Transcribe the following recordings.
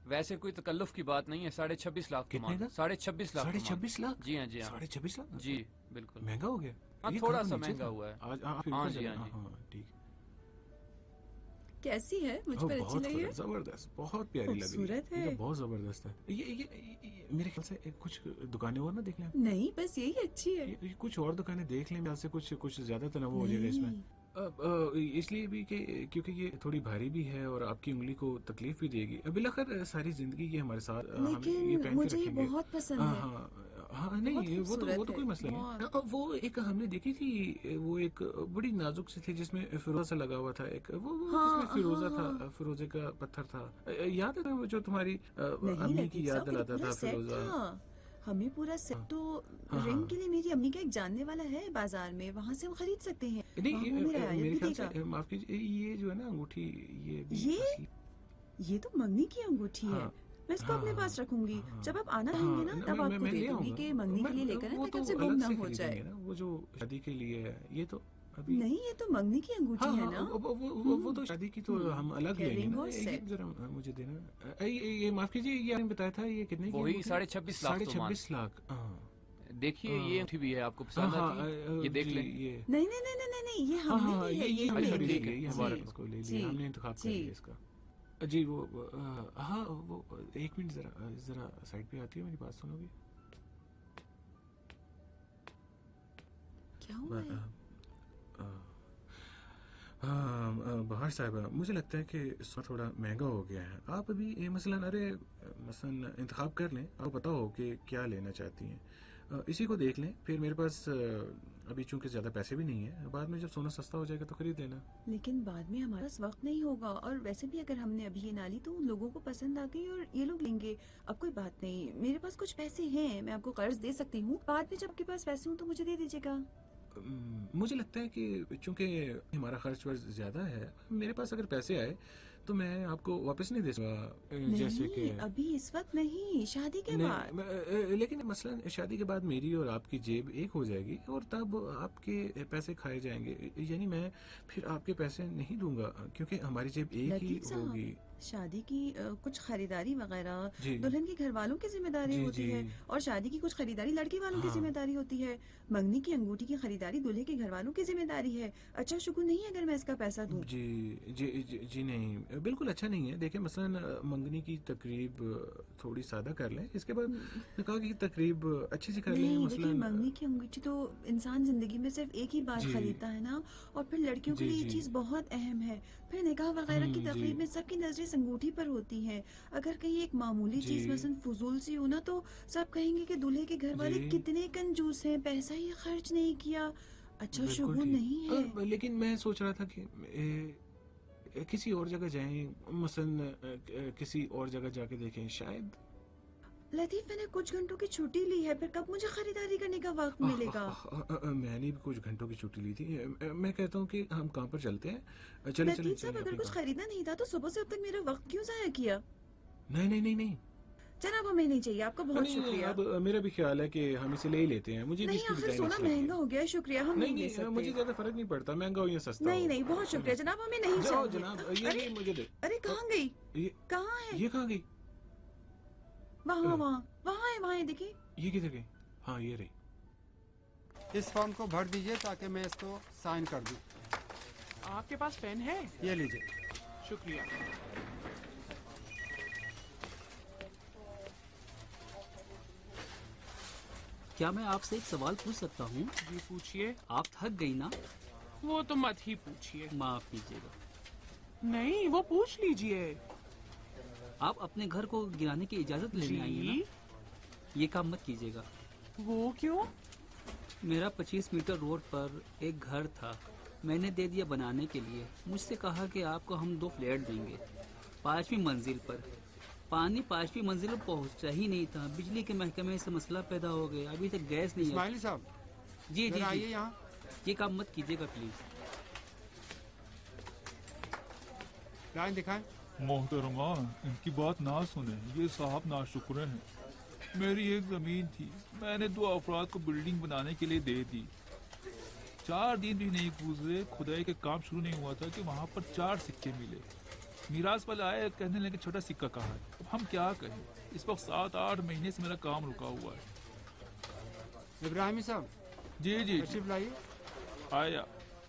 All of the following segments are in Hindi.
वैसे कोई तकल्लुफ की बात नहीं है, 26.5 लाख। कितने का? 26.5 लाख। 26.5 लाख? जी हाँ, जी हाँ। 26.5 लाख? जी बिल्कुल महंगा हो गया। हाँ, थोड़ा सा महंगा हुआ है। आज हाँ जी, हाँ जी। ठीक। कैसी है? मुझ पर अच्छी लगी है? जबरदस्त, बहुत प्यारी लगी। खूबसूरत है। ये बहुत जबरदस्त है। ये मेरे ख्याल से कुछ दुकानें और ना देख लें। नहीं, बस यही अच्छी है। ये कुछ और दुकानें देख लें, से कुछ ज्यादा तनव्वुर हो जाएगा इसमें। इसलिए भी कि क्योंकि ये थोड़ी भारी भी है और आपकी उंगली को तकलीफ भी देगी। बिलाखिर सारी जिंदगी ये हमारे साथ लेकिन मुझे ये बहुत पसंद है। हाँ नहीं, वो तो कोई मसला नहीं। वो एक हमने देखी थी, वो एक बड़ी नाजुक सी थी जिसमें फिरोजा सा लगा हुआ था, एक वो जिसमें फिरोजा था, फिरोजे का पत्थर था। याद है वो जो तुम्हारी अम्मी की याद दिलाता था फिरोजा? हमें पूरा सेट तो रिंग के लिए मेरी अम्मी का एक जानने वाला है बाजार में, वहाँ से हम खरीद सकते हैं। नहीं, मेरे ख्याल से माफ कीजिए, ये जो है ना अंगूठी, ये तो मंगनी की अंगूठी है। मैं इसको अपने पास रखूंगी। जब आप आना रहेंगे ना तब आपको दे दूंगी कि मंगनी के लिए लेकर आना, ताकि आपसे गुम ना हो जाए। वो जो शादी के लिए है, ये तो अभी नहीं, ये तो मंगनी की अंगूठी है ना। वो तो शादी की तो हम अलग लेंगे ना। ये जरा मुझे देना। ये माफ कीजिए, ये आपने बताया था ये कितने की? वही 26.5 लाख। 26.5 लाख। देखिए ये अंगूठी भी है, आपको पसंद आती है? ये देख लें। नहीं, ये हमने ली है, ये हमारे इसको ले लिया हमने, इंतखाब कर लिया इसका। जी वो हाँ, वो एक मिनट जरा साइड पे आती है, मेरी बात सुनोगी? क्या हुआ है? बहार साहब, मुझे लगता है कि इस वक्त थोड़ा महंगा हो गया है। आप अभी मसलन इंतखाब कर लें, आपको पता हो कि क्या लेना चाहती हैं, इसी को देख लें। फिर मेरे पास अभी चूंकि ज्यादा पैसे भी नहीं है, बाद में जब सोना सस्ता हो जाएगा तो खरीद लेना। लेकिन बाद में हमारे पास वक्त नहीं होगा, और वैसे भी अगर हमने अभी ये ना ली तो उन लोगों को पसंद आ गई और ये लोग लेंगे। अब कोई बात नहीं, मेरे पास कुछ पैसे हैं, मैं आपको कर्ज दे सकती हूँ। बाद में जब आपके पास पैसे हों तो मुझे दे दीजिएगा। मुझे लगता है कि चूंकि हमारा खर्च वर्च ज्यादा है, मेरे पास अगर पैसे आए तो मैं आपको वापस नहीं दे सकता। जैसे कि अभी इस वक्त नहीं, शादी के बाद। लेकिन मसलन शादी के बाद मेरी और आपकी जेब एक हो जाएगी और तब आपके पैसे खाए जाएंगे। यानी मैं फिर आपके पैसे नहीं दूंगा, क्योंकि हमारी जेब एक ही होगी। शादी की कुछ खरीदारी वगैरह दुल्हन के घर वालों की जिम्मेदारी होती है, और शादी की कुछ खरीदारी लड़के वालों की जिम्मेदारी होती है। मंगनी की अंगूठी की खरीदारी दूल्हे के घर वालों की जिम्मेदारी है। अच्छा शुक्र नहीं है अगर मैं इसका पैसा दूं। जी नहीं, बिल्कुल अच्छा नहीं है। देखिए मसलन मंगनी की तकरीब थोड़ी सादा कर लें, इसके बाद निकाह की तकरीब अच्छी सी कर लें। मसलन मंगनी की अंगूठी तो इंसान जिंदगी में सिर्फ एक ही बार खरीदता है ना, और फिर लड़कियों के लिए ये चीज बहुत अहम है। फिर निकाह वगैरह की तकरीब में सबकी नजरें अंगूठी पर होती हैं। अगर कहीं एक मामूली चीज मसलन फजूल सी हो ना, तो सब कहेंगे कि दूल्हे के घर वाले कितने कंजूस हैं, पैसा ही खर्च नहीं किया। अच्छा शुभ नहीं है। लेकिन मैं सोच रहा था कि किसी और जगह जाएं, मसलन किसी और जगह जाके देखें शायद। लतीफ, मैंने कुछ घंटों की छुट्टी ली है, फिर कब मुझे खरीदारी करने का वक्त मिलेगा? मैंने भी कुछ घंटों की छुट्टी ली थी। मैं कहता हूँ कि हम कहाँ पर चलते हैं? चले लतीफ साहब, अगर कुछ खरीदना नहीं था तो सुबह से अब तक मेरा वक्त क्यों जाया किया? नहीं जनाब, हमें नहीं चाहिए, आपका बहुत शुक्रिया। अब मेरा भी ख्याल है कि हम इसे ले ही लेते हैं। मुझे नहीं, आखिर सोना महंगा हो गया है। शुक्रिया, हम नहीं ले सकते। मुझे ज्यादा फर्क नहीं पड़ता, महंगा हो या सस्ता। नहीं, बहुत शुक्रिया जनाब, हमें नहीं चाहिए। जनाब ये मुझे दे। अरे कहाँ गई? कहाँ है ये? कहाँ गई? वहाँ है, देखिए। ये किधर गई? हाँ, ये रही। इस फॉर्म को भर दीजिए ताकि मैं इसको साइन कर दूं। आपके पास पेन है? ये लीजिए। शुक्रिया। क्या मैं आपसे एक सवाल पूछ सकता हूँ? जी पूछिए। आप थक गई ना? वो तो मत ही पूछिए। माफ कीजिएगा। नहीं, वो पूछ लीजिए। आप अपने घर को गिराने की इजाजत लेने आई हैं ना? ये काम मत कीजिएगा। वो क्यों? मेरा 25 मीटर रोड पर एक घर था, मैंने दे दिया बनाने के लिए। मुझसे कहा कि आपको हम 2 फ्लैट देंगे 5वीं मंजिल पर। पानी 5वीं मंजिल पर पहुंचा ही नहीं था। बिजली के महकमे से मसला पैदा हो गया, अभी तक गैस नहीं। इस्माइली साहब जी आइए यहाँ। ये काम मत कीजिएगा प्लीज। लाइन दिखाएं। मोहतरमा, इनकी बात ना सुने, ये साहब नाशुक्र हैं। मेरी एक जमीन थी, मैंने 2 अफराद को बिल्डिंग बनाने के लिए दे दी। 4 दिन भी नहीं गुजरे, खुदाई के काम शुरू नहीं हुआ था कि वहाँ पर 4 सिक्के मिले। मीरास वाले आए, कहने लगे छोटा सिक्का कहाँ है। अब हम क्या कहें, इस वक्त 7-8 महीने से मेरा काम रुका हुआ है। इब्राहिमी साहब, जी जी तशरीफ लाइए। आया।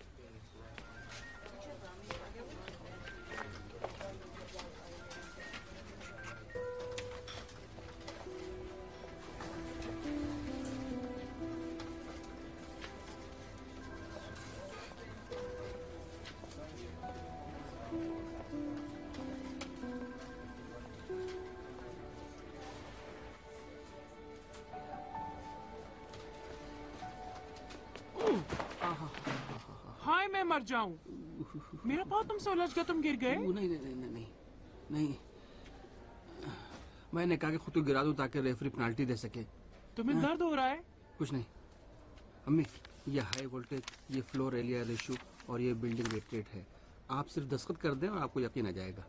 हाय मैं मर जाऊं। मेरा पाँव तुमसे उलझ गया, तुम गिर गए। नहीं नहीं नहीं नहीं नहीं नहीं, मैंने कहा कि खुद को गिरा दूं ताकि रेफरी पेनल्टी दे सके। तुम्हें दर्द हो रहा है? कुछ नहीं अम्मी, ये हाई वोल्टेज, ये फ्लोर एरिया रेशियो और ये बिल्डिंग रेट है। आप सिर्फ दस्तखत कर दें और आपको यकीन आ जाएगा।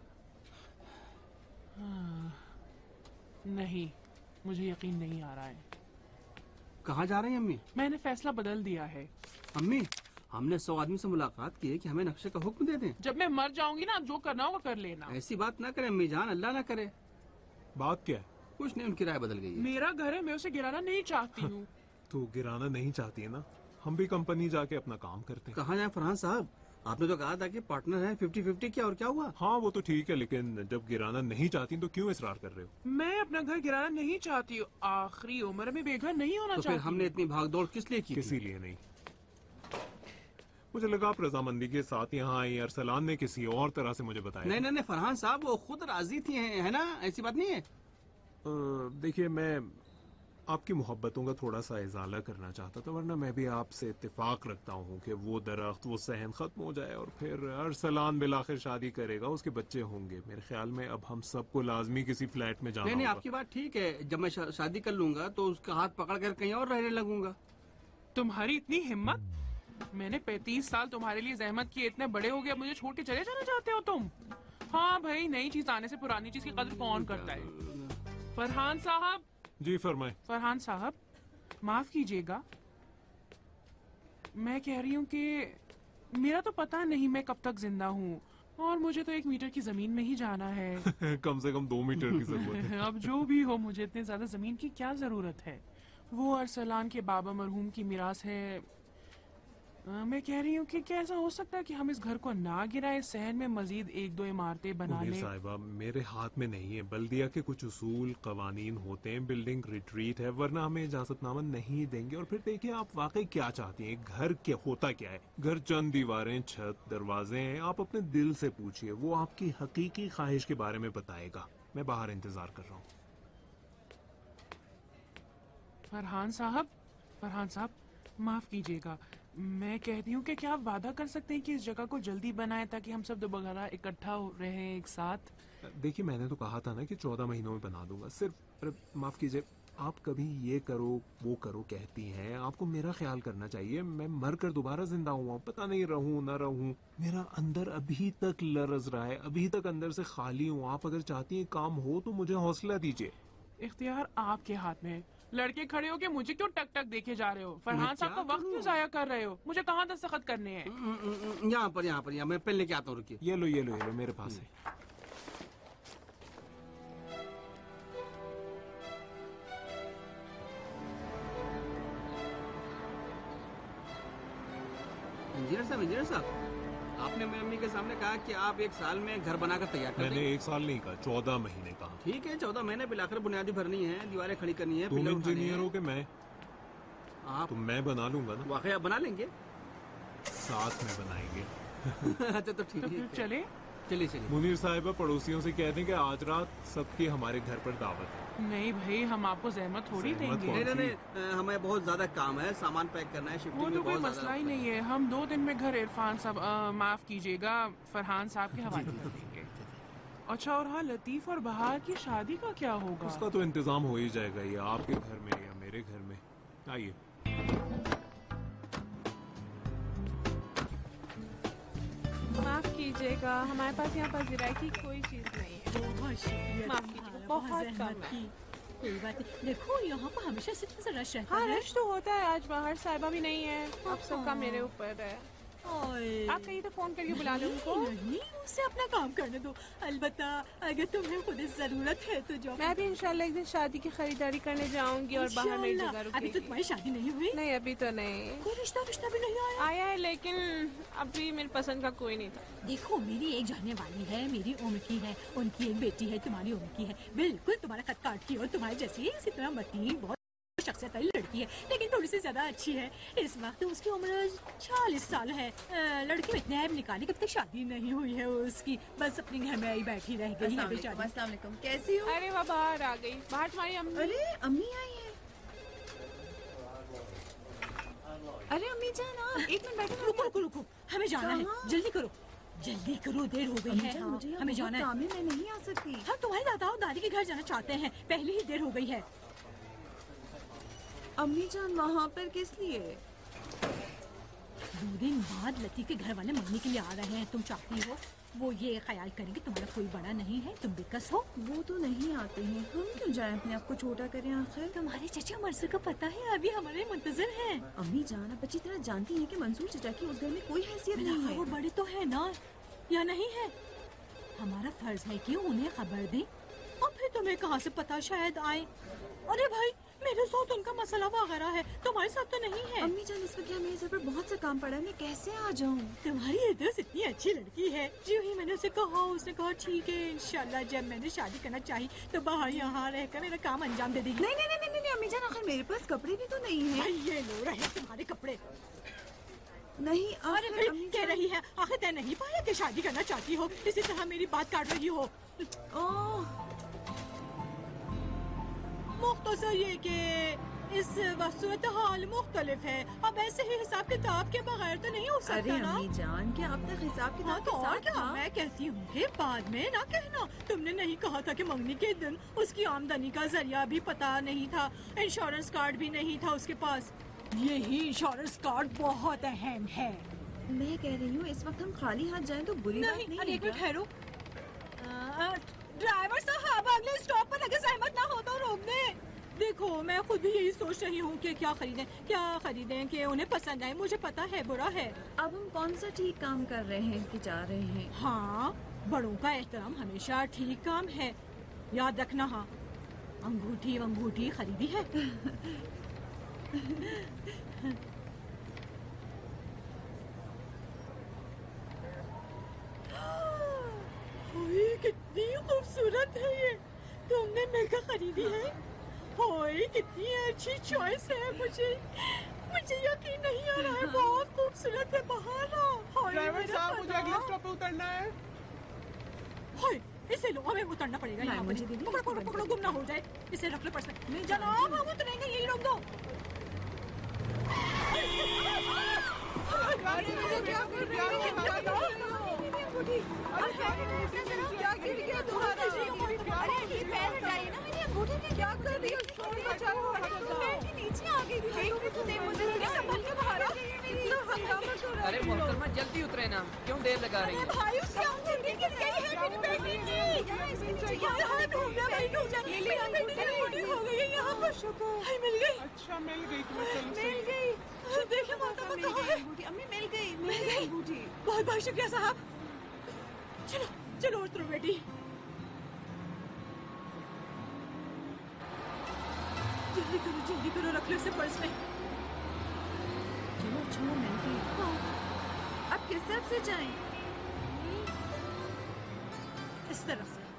नहीं, मुझे यकीन नहीं आ रहा है। कहाँ जा रही हैं अम्मी? मैंने फैसला बदल दिया है। अम्मी, हमने 100 आदमी से मुलाकात की है कि हमें नक्शे का हुक्म दे दें। जब मैं मर जाऊंगी ना, जो करना होगा कर लेना। ऐसी बात ना करें अम्मी जान, अल्लाह ना करे। बात क्या है? कुछ नहीं, उनकी राय बदल गई है। मेरा घर है, मैं उसे गिराना नहीं चाहती हूँ। तो गिराना नहीं चाहती है ना, हम भी कंपनी जाके अपना काम करते हैं। कहाँ जाए फरहान साहब, आपने तो कहा था कि पार्टनर है 50-50, क्या और क्या हुआ? हाँ वो तो ठीक है, लेकिन जब गिराना नहीं चाहती तो क्यों इसरार कर रहे हो? मैं अपना घर गिराना नहीं चाहती हूँ। आखिरी उम्र में बेघर नहीं होना तो चाहती। फिर हमने इतनी भागदौड़ किस लिए की? किसी लिए नहीं। मुझे लगा आप रजामंदी के साथ यहाँ आई, अरसलान ने किसी और तरह से मुझे बताया। नहीं नहीं नहीं फरहान साहब, वो खुद राजी थी, है ना? ऐसी बात नहीं है। देखिए, मैं आपकी मोहब्बतों का थोड़ा सा इजाला करना चाहता था, वरना मैं भी आपसे इत्तेफाक रखता हूँ कि वो दरख्त, वो सहन खत्म हो जाए और फिर अरसलान बिलाखिर शादी करेगा, उसके बच्चे होंगे। मेरे ख्याल में अब हम सबको लाजमी किसी फ्लैट में जाना नहीं नहीं, होगा। आपकी बात ठीक है। जब मैं शादी कर लूंगा तो उसका हाथ पकड़ कर कहीं और रहने लगूंगा। तुम्हारी इतनी हिम्मत? मैंने 35 साल तुम्हारे लिए जहमत की, इतने बड़े हो गए, मुझे छोड़ के चले जाना चाहते हो तुम? हाँ भाई, नई चीज आने से पुरानी चीज की कदर कौन करता है? फरहान साहब। जी फरमाए। फरहान साहब, माफ कीजिएगा, मैं कह रही हूँ कि मेरा तो पता नहीं मैं कब तक जिंदा हूँ, और मुझे तो 1 मीटर की जमीन में ही जाना है। कम से कम 2 मीटर की जरूरत है। अब जो भी हो, मुझे इतने ज्यादा जमीन की क्या जरूरत है? वो अरसलान के बाबा मरहूम की मिरास है। मैं कह रही हूँ कि क्या ऐसा हो सकता है कि हम इस घर को ना गिराए, इस शहर में मजीद 1-2 इमारतें बना मुनीर लें? साहिबा, मेरे हाथ में नहीं है। बल्दिया के कुछ उसूल कवानीन होते हैं, बिल्डिंग रिट्रीट है, वरना हमें इजाजतनामा नहीं देंगे। और फिर देखिए आप वाकई क्या चाहती हैं, घर क्या होता क्या है? घर चंद दीवारें, छत, दरवाजे हैं। आप अपने दिल से पूछिए, वो आपकी हकीकी ख्वाहिश के बारे में बताएगा। मैं बाहर इंतजार कर रहा हूँ। फरहान साहब, माफ कीजिएगा, मैं कहती हूँ कि क्या आप वादा कर सकते हैं कि इस जगह को जल्दी बनाएं ताकि हम सब दोबारा इकट्ठा रहें एक साथ? देखिए, मैंने तो कहा था ना कि 14 महीनों में बना दूंगा। सिर्फ माफ कीजिए, आप कभी ये करो वो करो कहती हैं, आपको मेरा ख्याल करना चाहिए। मैं मर कर दोबारा जिंदा हुआ हूँ, पता नहीं रहूं ना रहूं। मेरा अंदर अभी तक लरज रहा है, अभी तक अंदर से खाली हूँ। आप अगर चाहती हैं काम हो तो मुझे हौसला दीजिए। इख्तियार आपके हाथ में है। लड़के खड़े हो के मुझे क्यों टक टक देखे जा रहे हो? फरहान साहब का वक्त क्यों जाया कर रहे हो? मुझे कहाँ दस्तखत करने हैं? यहाँ पर मैं पेन लेके आता हूँ, रुकिए। ये लो मेरे पास है। इंजीनियर साहब, आपने मेरी अम्मी के सामने कहा कि आप 1 साल में घर बनाकर तैयार कर देंगे। मैंने 1 साल नहीं कहा, 14 महीने कहा। ठीक है, 14 महीने बिलाकर बुनियादी भरनी है, दीवारें खड़ी करनी है। तुम इंजीनियर हो के मैं? आप? तो मैं बना लूंगा ना। वाकई आप बना लेंगे? साथ में बनाएंगे। अच्छा तो ठीक है, चले। मुनीर साहिबा, पड़ोसियों से कह दें कि आज रात सबकी हमारे घर पर दावत है। नहीं भाई, हम आपको जहमत थोड़ी देंगे। नहीं, हमें बहुत ज्यादा काम है, सामान पैक करना है, शिफ्टिंग वो तो कोई मसला ही नहीं है। हम 2 दिन में घर इरफान साहब, माफ कीजिएगा, फरहान साहब के हवाले कर देंगे। अच्छा, और हाँ, लतीफ और बहार की शादी का क्या होगा? उसका तो इंतजाम हो ही जाएगा, ये आपके घर में या मेरे घर में। आइए। माफ कीजिएगा, हमारे पास यहाँ पर ज़िराए की कोई चीज नहीं है। बहुत शुक्रिया, माफ कीजिए, बहुत कम है। कोई बात नहीं। देखो, यहाँ पर हमेशा से रश रहता हाँ, है। रश तो होता है। आज बाहर साहिबा भी नहीं है, आप सबका मेरे ऊपर है। ओए, आप कहीं तो फोन करके बुला लो उनको। नहीं, उसे अपना काम करने दो। अलबत्ता अगर तुम्हें खुद जरूरत है तो जाओ। मैं भी इंशाल्लाह एक दिन शादी की खरीदारी करने जाऊंगी और बाहर नई इंशाल्लाह। जगह अभी रुकेगी। तो तुम्हारी शादी नहीं हुई? नहीं अभी तो नहीं। कोई रिश्ता भी नहीं आया? आया है लेकिन अभी मेरी पसंद का कोई नहीं था। देखो, मेरी एक जानने वाली है, मेरी उम्र की है, उनकी एक बेटी है, तुम्हारी उम्र की है, बिल्कुल तुम्हारा कद काट की और तुम्हारे जैसी है, इसी तरह मतीन, बहुत शख्सियत वाली लड़की है, लेकिन थोड़ी सी ज्यादा अच्छी है। इस वक्त उसकी उम्र 40 साल है। लड़की में इतने ऐब निकाली, कब तक शादी नहीं हुई है उसकी, बस अपने घर में आई बैठी रह गई है बेचारी। अस्सलाम वालेकुम, कैसी हो? अरे वह बाहर आ गई। बाहर तुम्हारी अम्मी। अरे अम्मी आई है। अरे अम्मी जान, आप एक मिनट बैठो। रुको रुको रुको, हमें जाना है, कहाँ? जल्दी करो जल्दी करो, देर हो गई है। मुझे यहाँ हमें बहुत जाना है। काम है, मैं नहीं आ सकती। हम तुम्हारे दादा और दादी के घर जाना चाहते हैं, पहले ही देर हो गई है। अम्मी जान वहाँ पर किस लिए? 2 दिन बाद लतीफ के घर वाले मम्मी के लिए आ रहे हैं। तुम चाहती हो वो ये ख्याल करेंगे तुम्हारा कोई बड़ा नहीं है, तुम बेकस हो। वो तो नहीं आते हैं, हम क्यों जाएं अपने आप को छोटा करें आखिर? तुम्हारे चचा मंसूर को पता है, अभी हमारे मुंतजर हैं। अम्मी जान आप अच्छी तरह जानती हैं कि मंसूर चचा की उस घर में कोई हैसियत नहीं है। वो बड़े तो है ना, या नहीं है? हमारा फर्ज है कि उन्हें खबर दें, और फिर तुम्हें कहाँ से पता शायद आए। अरे भाई, मेरे साथ उनका मसला वगैरह है, तुम्हारे साथ तो नहीं है। अम्मी जान इस वक्त मेरे सर पर बहुत सा काम पड़ा है, मैं कैसे आ जाऊँ? तुम्हारी एड्रेस इतनी अच्छी लड़की है, जो ही मैंने उसे कहा उसने कहा ठीक है, इंशाल्लाह जब मैंने शादी करना चाही तो बाहर यहाँ रहकर मेरा काम अंजाम दे देगी। नहीं नहीं नहीं नहीं अम्मी जान, आखिर मेरे पास कपड़े भी तो नहीं है। भाई ये लो रहे तुम्हारे कपड़े। नहीं अरे आखिर फिर अम्मी कह जान। रही है, आखिर तय नहीं पाया कि शादी करना चाहती हो, इसी तरह मेरी बात काट रही हो। ओह मुख्तसर ये कि इस वक्त सूरत हाल मुख्तलिफ है, अब ऐसे ही हिसाब किताब के बगैर तो नहीं हो अरे सकता ना। अम्मी जान, क्या अब तक हिसाब हाँ किताब तो के और साथ क्या, था? मैं कहती हूँ कि बाद में ना कहना, तुमने नहीं कहा था कि मंगनी के दिन उसकी आमदनी का जरिया भी पता नहीं था, इंश्योरेंस कार्ड भी नहीं था उसके पास। यही इंश्योरेंस कार्ड बहुत अहम है। मैं कह रही हूँ इस वक्त हम खाली हाथ जाएं तो बुरी बात नहीं, नहीं अरे है एक मिनट क्या? ठहरो। ड्राइवर साहब, अगले स्टॉप पर अगर सहमत ना हो तो रोक दे। देखो, मैं खुद भी यही सोच रही हूँ कि क्या खरीदें कि उन्हें पसंद आए। मुझे पता है बुरा है। अब हम कौन सा ठीक काम कर रहे हैं कि जा रहे हैं? हाँ, बड़ों का एहतराम हमेशा ठीक काम है, याद रखना। हाँ, अंगूठी खरीदी है। ओए, कितनी खूबसूरत है ये, तुमने मिलकर खरीदी है। ओए, कितनी अच्छी चॉइस है। मुझे यकीन नहीं आ रहा है, बहुत खूबसूरत है। बाहर आओ। ड्राइवर साहब, मुझे अगले स्टॉप पे उतरना है। हाय, इसे लो, हमें उतरना पड़ेगा यहाँ मुझे पर। दीदी, पकड़ो, गुम ना हो जाए। इसे रख लो पर्स में। मैं जनाब, हम उतरेंगे, यही रोक दो। क्या कर रही क्या गिर गया तुम्हारा? अरे ये पैर हटाइए ना, मेरी अंगूठी में क्या कर रही हो? मैं नीचे आ गई थी, देख भी तो दे मुझे, संभल के बाहर आ। इतना हंगामा क्यों रहा है? अरे मोहतरमा, जल्दी उतरे ना, क्यों देर लगा रही है? भाई, उसकी अंगूठी गिर गई है मेरी बेटी की। यहाँ ढूंढ रहा भाई, ढूंढ रहा। मेरी बेटी की अंगूठी खो गई है यहाँ पर। हाय, मिल गई। अच्छा मिल गई तुम्हें, चलो सही। मिल गई। देखिए माता कहाँ है। अंगूठी अम्मी मिल गई अंगूठी। बहुत बहुत शुक्रिया साहब। चलो उतरो बेटी। जल्दी करो, रख लो इसे पर्स में। चलो चलो मिल गई। अब किस तरफ से जाएं? इस तरफ से।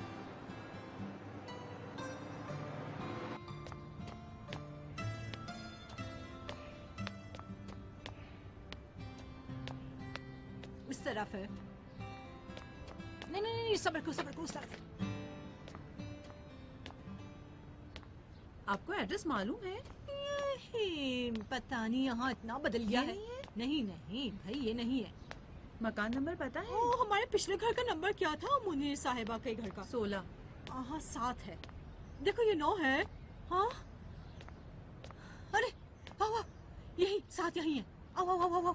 इस तरफ है। नहीं, सब्र करो, उस तरफ। आपको एड्रेस मालूम है? पता नहीं, यहाँ इतना बदल गया है। नहीं भाई, ये नहीं है। मकान नंबर पता है? हमारे पिछले घर का नंबर क्या था? मुनीर साहिबा के घर का 16। हाँ, 7 है। देखो ये 9 है। हाँ, अरे आओ, यही 7 यही है। आओ।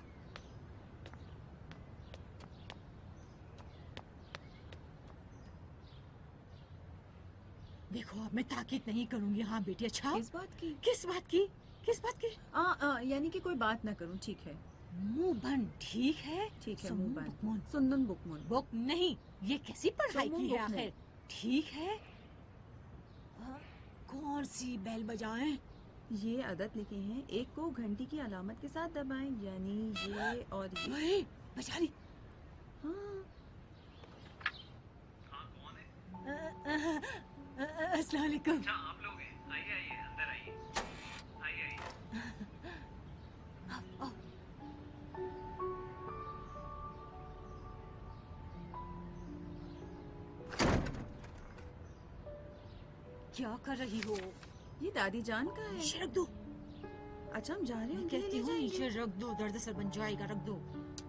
देखो, अब मैं ताकीद नहीं करूंगी। हाँ बेटी। अच्छा, किस बात की? किस बात की? यानी कि कोई बात ना करूं, ठीक है। मुंह बंद, ठीक है? ठीक है, सुमन मुंह बंद। बुकमुन। सुंदन बुकमुन। बुक नहीं, ये कैसी पढ़ाई सुमन की है बुकमुन। आखिर? ठीक है। कौन सी बेल बजाएं? ये आदत लिखे हैं, एक को घंटी की अलामत के साथ दबाएं, यानी ये और ये। ओए, बजा ली। हाँ। अस्सलाम वालेकुम। आप लोग हैं? आइए आइए अंदर आइए। आइए आइए। क्या कर रही हो? ये दादी जान का है। नीचे रख दो। अच्छा, हम जा रहे हैं, मैं उनके लिए कहती ले हूँ जाएंगे। नीचे रख दो, दर्द सर बन जाएगा, रख दो।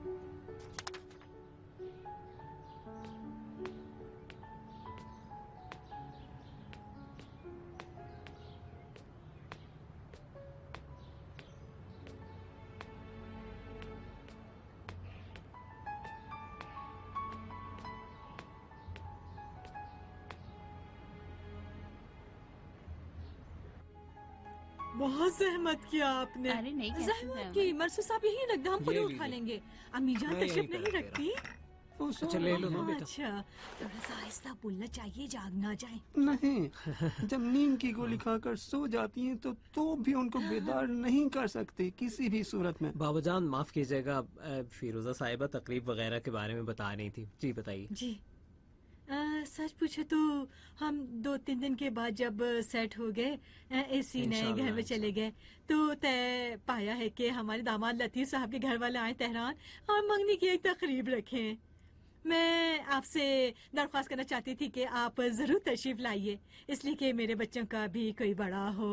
बहुत जहमत किया आपने। अरे नहीं, कैसी जहमत जहमत? की। मरसू साहब यही रख दो, हम पूरे ये उठा लीजिए। लेंगे। अम्मी जान मैं तशरीफ यही नहीं करा रखती? अच्छा ले लो ना बेटा। अच्छा, थोड़ा सा आहिस्ता बोलना चाहिए, जाग ना जाए। नहीं, जब नींद की गोली खाकर सो जाती हैं तो भी उनको बेदार नहीं कर सकते किसी भी सूरत में। बाबाजान माफ कीजिएगा, फिरोजा साहिबा तकरीब वगैरह के बारे में बता रही थी। जी बताइए। जी सच पूछे तो हम 2-3 दिन के बाद जब सेट हो गए, इसी नए इंशाल्लाह, घर में चले गए, तो तय पाया है कि हमारे दामाद लतीफ साहब के घर वाले आए तेहरान और मंगनी की एक तकरीब रखें। मैं आपसे दरख्वास्त करना चाहती थी कि आप जरूर तशरीफ लाइए, इसलिए कि मेरे बच्चों का भी कोई बड़ा हो।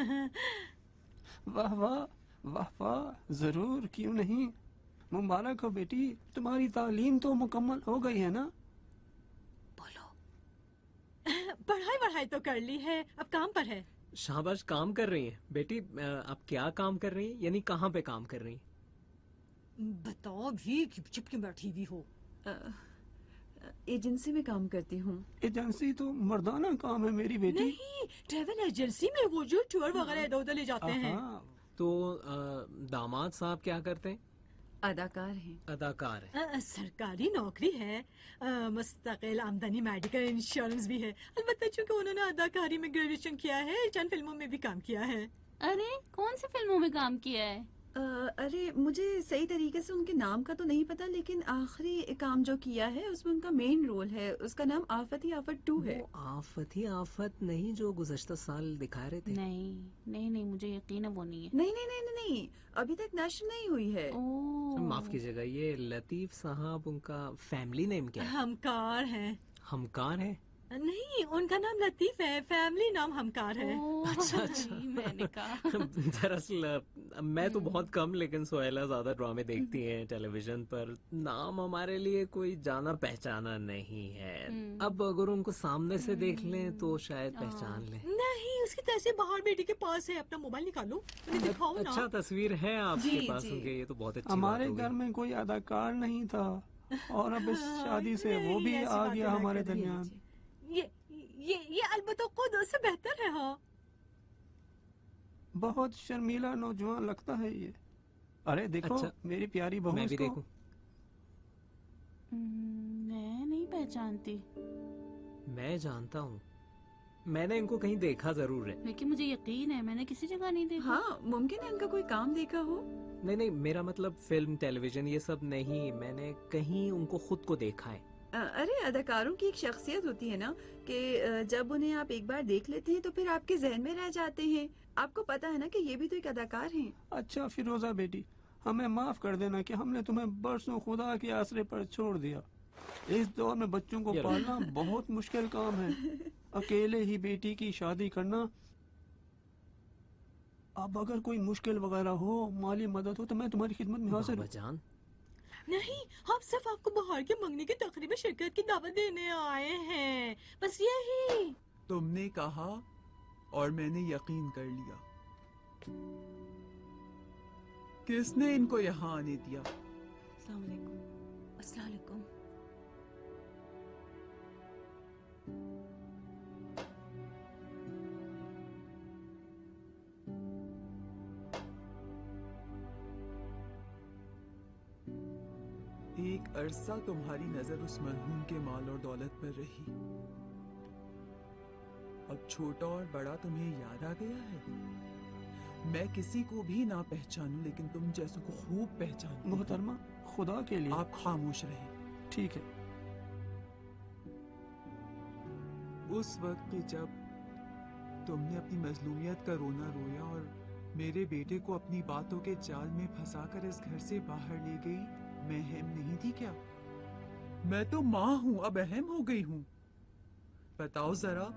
वाह वाह वाह वाह, जरूर, क्यों नहीं। मुबारक हो बेटी, तुम्हारी तालीम तो मुकम्मल हो गई है ना। पढ़ाई तो कर ली है, अब काम पर है। शाबाश, काम कर रही हैं बेटी। आप क्या काम कर रही हैं, यानी कहाँ पे काम कर रही हैं? बताओ भी, चुप क्यों बैठी हुई हो? एजेंसी में काम करती हूँ। एजेंसी तो मर्दाना काम है मेरी बेटी। नहीं, ट्रेवल एजेंसी में वो जो टूर वगैरह इधर उधर ले जाते हैं। तो दामाद साहब क्या करते हैं? अदाकार हैं। अदाकार है। सरकारी नौकरी है, मुस्तकिल आमदनी, मेडिकल इंश्योरेंस भी है। अलबत्ता चूंकि उन्होंने अदाकारी में ग्रेजुएशन किया है, चंद फिल्मों में भी काम किया है। अरे कौन सी फिल्मों में काम किया है? अरे मुझे सही तरीके से उनके नाम का तो नहीं पता, लेकिन आखिरी काम जो किया है उसमें उनका मेन रोल है। उसका नाम आफत ही आफत 2 है। आफत ही आफत नहीं जो गुज़श्ता साल दिखा रहे थे? नहीं, मुझे यकीन है वो नहीं है। नहीं, अभी तक नश्र नहीं हुई है। माफ कीजिएगा, ये लतीफ साहब, उनका फैमिली नेम क्या है? हमकार है। हमकार है? नहीं, उनका नाम लतीफ है, फैमिली नाम हमकार है। अच्छा। मैंने कहा दरअसल मैं तो बहुत कम, लेकिन सोहेला ज्यादा ड्रामे देखती हैं टेलीविजन पर। नाम हमारे लिए कोई जाना पहचाना नहीं है। अब अगर उनको सामने से देख लें तो शायद पहचान लें। नहीं, उसकी तस्वीर बाहर बेटी के पास है, अपना मोबाइल निकालो, उन्हें दिखाओ ना। अच्छा, तस्वीर है आपके जी, पास जी। उनके, ये तो बहुत अच्छी हमारे बात हो घर गई। में कोई अदाकार नहीं था और अब इस शादी से वो भी ऐसी आ बातें गया ना हमारे करिए। दरमियान। ये अलबत्ता खुद उससे बेहतर है। हाँ, बहुत शर्मीला नौजवान लगता है ये। अरे देखो, अच्छा, मेरी प्यारी बहू मैं भी इसको। देखूं? मैं नहीं पहचानती। मैं जानता हूँ, मैंने इनको कहीं देखा जरूर है। लेकिन मुझे यकीन है मैंने किसी जगह नहीं देखा। हाँ, मुमकिन है उनका कोई काम देखा हो। नहीं, मेरा मतलब फिल्म, टेलीविजन, ये सब नहीं। मैंने कहीं उनको खुद को देखा है। अरे अदाकारों की एक शख्सियत होती है ना कि जब उन्हें आप एक बार देख लेते हैं तो फिर आपके जहन में रह जाते हैं। आपको पता है ना कि ये भी तो एक अदाकार हैं। अच्छा फिरोजा बेटी, हमें माफ कर देना कि हमने तुम्हें बरसों खुदा के आसरे पर छोड़ दिया। इस दौर में बच्चों को पालना बहुत मुश्किल काम है। अकेले ही बेटी की शादी करना। अब अगर कोई मुश्किल वगैरह हो, माली मदद हो, तो मैं तुम्हारी खिदमत में हाजिर हूँ। नहीं, हम सिर्फ आपको बाहर के मंगनी की तकरीब में शिरकत की दावत देने आए हैं, बस यही। तुमने कहा और मैंने यकीन कर लिया। किसने इनको यहाँ आने दिया? अस्सलाम वालेकुम। अस्सलाम वालेकुम। एक अरसा तुम्हारी नजर उस मरहूम के माल और दौलत पर रही। अब छोटा और बड़ा तुम्हें याद आ गया है। मैं किसी को भी ना पहचानूं, लेकिन तुम जैसों को खूब पहचानती हूं। मोहतरमा, खुदा के लिए आप खामोश रहे। ठीक है। उस वक्त जब तुमने अपनी मजलूमियत का रोना रोया और मेरे बेटे को अपनी बातों के जाल में फंसाकर इस घर से बाहर ले गई, मैं अहम नहीं थी क्या? मैं तो माँ हूँ, अब अहम हो गई हूँ। बताओ जरा।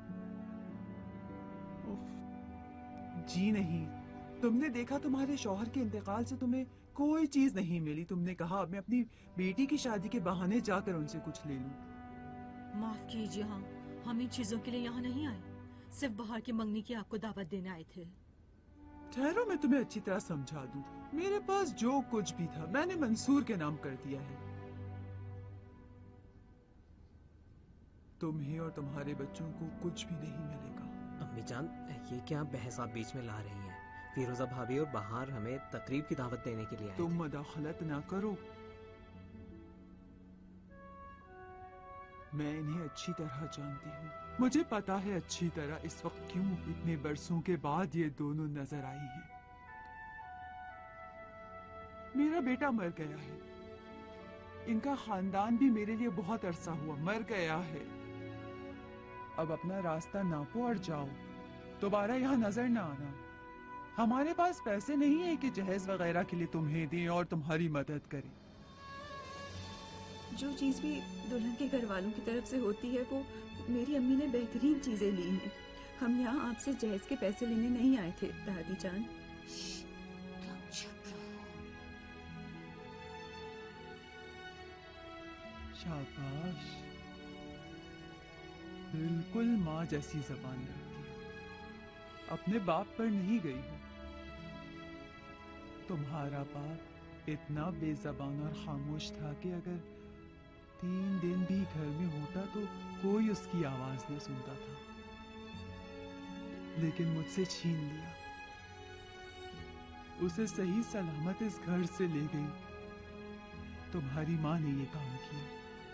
जी नहीं, तुमने देखा तुम्हारे शौहर के इंतकाल से तुम्हें कोई चीज नहीं मिली। तुमने कहा मैं अपनी बेटी की शादी के बहाने जाकर उनसे कुछ ले लूं। माफ कीजिए, हाँ, हम इन चीजों के लिए यहाँ नहीं आए, सिर्फ बाहर की मंगनी की आपको दावत देने आए थे। ठहरो, मैं तुम्हें अच्छी तरह समझा दूं। मेरे पास जो कुछ भी था मैंने मंसूर के नाम कर दिया है। तुम्हें और तुम्हारे बच्चों को कुछ भी नहीं मिलेगा। अम्मी जान, ये क्या बहस आप बीच में ला रही हैं? फिरोजा भाभी और बाहर हमें तकरीब की दावत देने के लिए आए तुम थे। मदाखलत ना करो। मैं इन्हें अच्छी तरह जानती हूँ। मुझे पता है अच्छी तरह इस वक्त क्यों इतने बरसों के बाद ये दोनों नजर आई हैं। मेरा बेटा मर गया है। इनका खानदान भी मेरे लिए बहुत अरसा हुआ मर गया है। अब अपना रास्ता नापो और जाओ, दोबारा यहाँ नजर ना आना। हमारे पास पैसे नहीं है कि जहेज वगैरह के लिए तुम्हें दें और तुम्हारी मदद करें। जो चीज भी दुल्हन के घर वालों की तरफ से होती है वो मेरी अम्मी ने बेहतरीन चीजें ली हैं। हम यहाँ आपसे जहेज के पैसे लेने नहीं आए थे दादी जान। शाबाश, बिल्कुल माँ जैसी जबान रखती हो। अपने बाप पर नहीं गई हो। तुम्हारा बाप इतना बेजबान और खामोश था कि अगर 3 दिन भी घर में होता तो कोई उसकी आवाज न सुनता था, लेकिन मुझसे छीन लिया। उसे सही सलामत इस घर से ले गई। तुम्हारी माँ ने ये काम किया।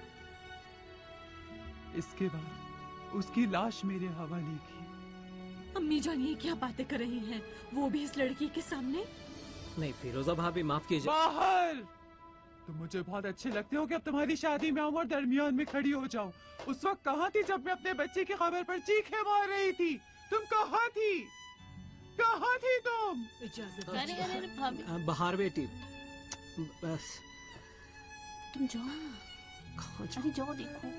इसके बाद उसकी लाश मेरे हवाले की। अम्मी जान, ये क्या बातें कर रही हैं? वो भी इस लड़की के सामने? नहीं फिरोजा भाभी, माफ कीजिए। बाहर! तुम मुझे बहुत अच्छे लगते हो कि अब तुम्हारी शादी में आऊं और दरमियान में खड़ी हो जाऊं। उस वक्त कहाँ थी जब मैं अपने बच्चे की खबर पर चीखें मार रही थी? तुम कहाँ थी? कहाँ थी तुम? इजाजत अरे भाभी, बाहर बेटी, बस तुम जाओ। कहाँ अरे जाओ, देखो।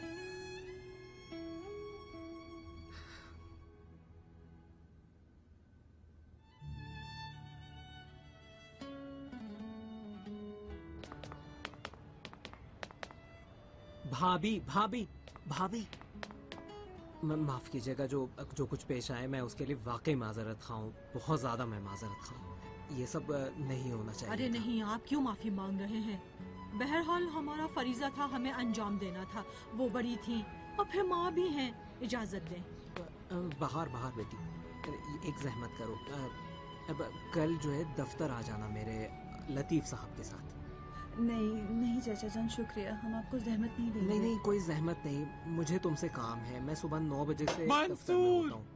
भाभी भाभी भाभी, माफ कीजिएगा, जो कुछ पेश आए मैं उसके लिए वाकई माजरत खा हूँ। बहुत ज्यादा मैं माजरत खा हूँ। ये सब नहीं होना चाहिए। अरे नहीं, आप क्यों माफी मांग रहे हैं? बहरहाल हमारा फरीजा था, हमें अंजाम देना था। वो बड़ी थी और फिर माँ भी हैं। इजाजत दें। बाहर बाहर बेटी, एक जहमत करो। अब कल जो है दफ्तर आ जाना मेरे लतीफ साहब के साथ। नहीं नहीं चाचा जान, शुक्रिया, हम आपको जहमत नहीं देंगे। नहीं नहीं, कोई जहमत नहीं। मुझे तुमसे काम है। मैं सुबह 9 बजे से दफ्तर में मंसूर! होता हूँ।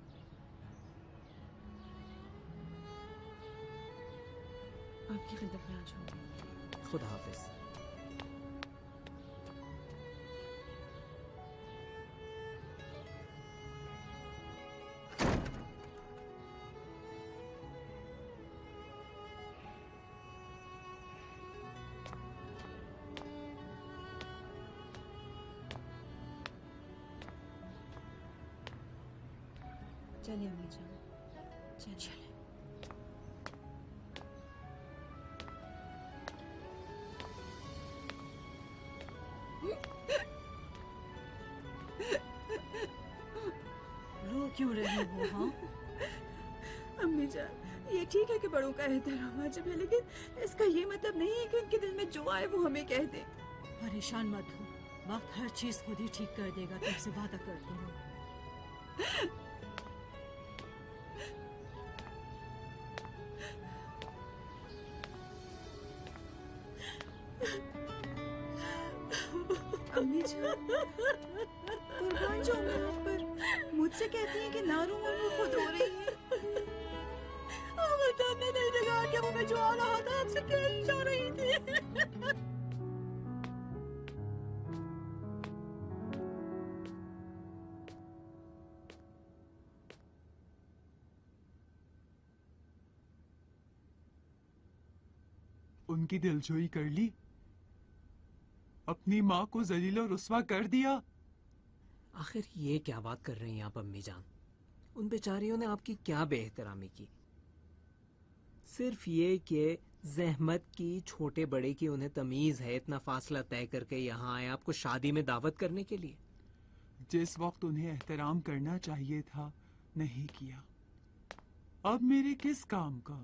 आपकी खिदमत में आ जाऊंगी। खुदा हाफिज। चलिए अम्मी जान, चलिए। रो क्यों रही हो? हाँ अम्मी जान, ये ठीक है कि बड़ों का एहतराम वाजिब है, लेकिन इसका ये मतलब नहीं है कि उनके दिल में जो आए वो हमें कह दे। परेशान मत हो, वक्त हर चीज खुद ही ठीक कर देगा। तुमसे वादा करती हूँ। कहती हैं कि नारू वो खुद रो रही है। तुमने नहीं देखा कि वो मैं जो आ रहा था आपसे कह जा रही थी। उनकी दिलजोई कर ली, अपनी माँ को जलील और रुस्वा कर दिया। आखिर ये क्या बात कर रही हैं आप अम्मी जान? उन बेचारियों ने आपकी क्या बेएहतरामी की? सिर्फ ये कि जहमत की, छोटे बड़े की उन्हें तमीज है, इतना फासला तय करके यहाँ आए आपको शादी में दावत करने के लिए। जिस वक्त उन्हें एहतराम करना चाहिए था नहीं किया, अब मेरे किस काम का?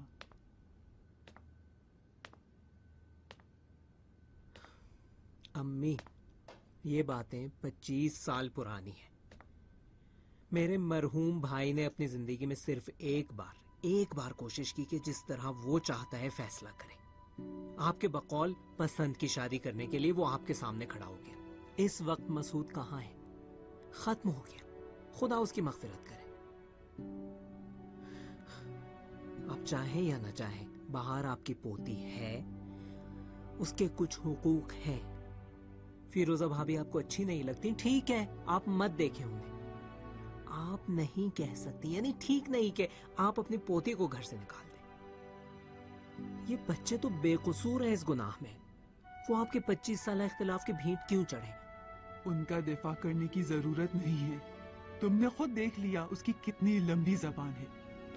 अम्मी, ये बातें 25 साल पुरानी हैं। मेरे मरहूम भाई ने अपनी जिंदगी में सिर्फ एक बार कोशिश की कि जिस तरह वो चाहता है फैसला करे। आपके बकौल पसंद की शादी करने के लिए वो आपके सामने खड़ा हो गया। इस वक्त मसूद कहाँ है? खत्म हो गया। खुदा उसकी मगफिरत करे। आप चाहें या ना चाहें, बाहर आपकी पोती है, उसके कुछ हुकूक हैं। फिरोजा भाभी आपको अच्छी नहीं लगती, ठीक है, आप मत देखें उन्हें। आप नहीं कह सकती, यानी ठीक नहीं कि आप अपनी पोती को घर से निकाल दें। ये बच्चे तो बेकसूर हैं इस गुनाह में। वो आपके 25 साल इख्तिलाफ के भींट क्यों चढ़े? उनका दिफा करने की जरूरत नहीं है। तुमने खुद देख लिया उसकी कितनी लंबी जबान है।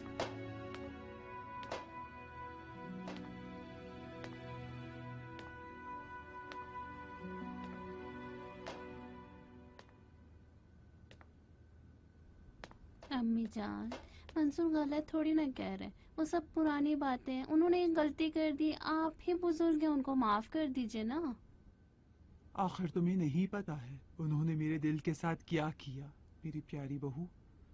अम्मी जान, मंसूर गलत थोड़ी ना कह रहे। वो सब पुरानी बातें हैं। उन्होंने एक गलती कर दी, आप ही बुजुर्ग हैं, उनको माफ कर दीजिए ना। आखिर तुम्हें नहीं पता है उन्होंने मेरे दिल के साथ क्या किया? मेरी प्यारी बहू,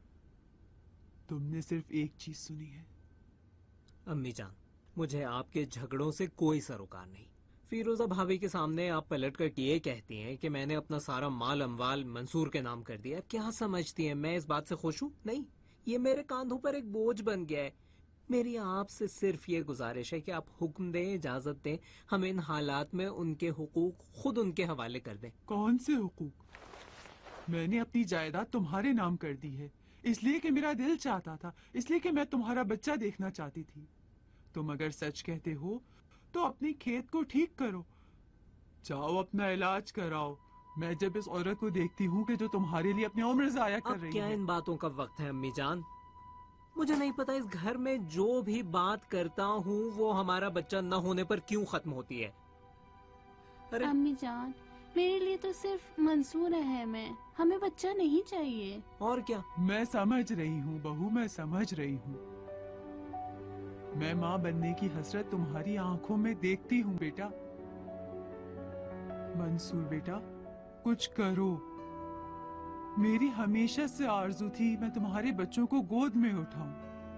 तुमने सिर्फ एक चीज सुनी है। अम्मी जान, मुझे आपके झगड़ों से कोई सरोकार नहीं। फिरोजा भाभी के सामने आप पलट कर ये कहती हैं कि मैंने अपना सारा माल अमवाल मंसूर के नाम कर दिया। क्या समझती हैं मैं इस बात से खुश हूँ? नहीं, ये मेरे कांधों पर एक बोझ बन गया है। मेरी आपसे सिर्फ ये गुजारिश है कि आप हुक्म दें, इजाजत दें, हम इन हालात में उनके हुकूक खुद उनके हवाले कर दें। कौन से हुकूक? मैंने अपनी जायदाद तुम्हारे नाम कर दी है, इसलिए कि मेरा दिल चाहता था, इसलिए कि मैं तुम्हारा बच्चा देखना चाहती थी। तुम अगर सच कहते हो तो अपनी खेत को ठीक करो, जाओ अपना इलाज कराओ। मैं जब इस औरत को देखती हूँ कि जो तुम्हारे लिए अपनी उम्र जाया कर रही क्या है। इन बातों का वक्त है अम्मी जान? मुझे नहीं पता इस घर में जो भी बात करता हूँ वो हमारा बच्चा न होने पर क्यों खत्म होती है। अम्मी जान, मेरे लिए तो सिर्फ मंसूर अहम है, हमें बच्चा नहीं चाहिए। और क्या? मैं समझ रही हूँ बहू, मैं समझ रही हूँ। मैं माँ बनने की हसरत तुम्हारी आंखों में देखती हूँ बेटा। मंसूर बेटा, कुछ करो। मेरी हमेशा से आरज़ू थी मैं तुम्हारे बच्चों को गोद में उठाऊं।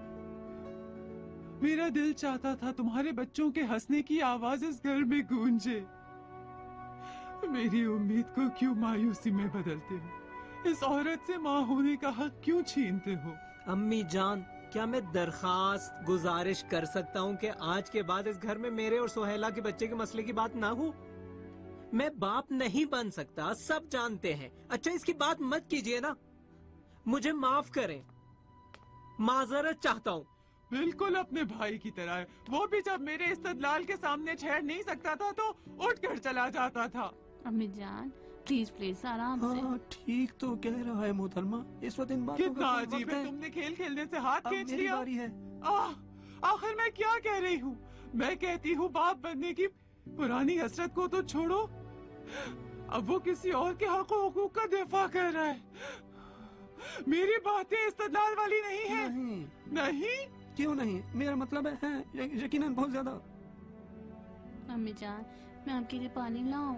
मेरा दिल चाहता था तुम्हारे बच्चों के हंसने की आवाज इस घर में गूंजे। मेरी उम्मीद को क्यों मायूसी में बदलते हो? इस औरत से माँ होने का हक क्यों छीनते हो? अम्मी जान, क्या मैं दरखास्त गुजारिश कर सकता हूँ कि आज के बाद इस घर में मेरे और सुहेला के बच्चे के मसले की बात ना हो? मैं बाप नहीं बन सकता, सब जानते हैं। अच्छा, इसकी बात मत कीजिए ना, मुझे माफ करें, माजरत चाहता हूँ। बिल्कुल अपने भाई की तरह। वो भी जब मेरे इस्तदलाल के सामने ठहर नहीं सकता था तो उठ कर चला जाता था। अम्मी जान, प्लीज प्लीज आराम से। हाँ, ठीक तो कह रहा है मोहतरमा। इस वक्त इन बातों कितना का अजीब है, तुमने खेल खेलने से हाथ अब खींच मेरी लिया। बारी है। आखिर मैं क्या कह रही हूँ? मैं कहती हूँ बाप बनने की पुरानी हसरत को तो छोड़ो, अब वो किसी और के हक और हुकूक का दिफा कर रहा है। मेरी बातें इस्तदलाल वाली नहीं है। नहीं? क्यों नहीं? मेरा मतलब है यकीनन बहुत ज्यादा। अम्मी जान, मैं आपके लिए पानी लाऊं?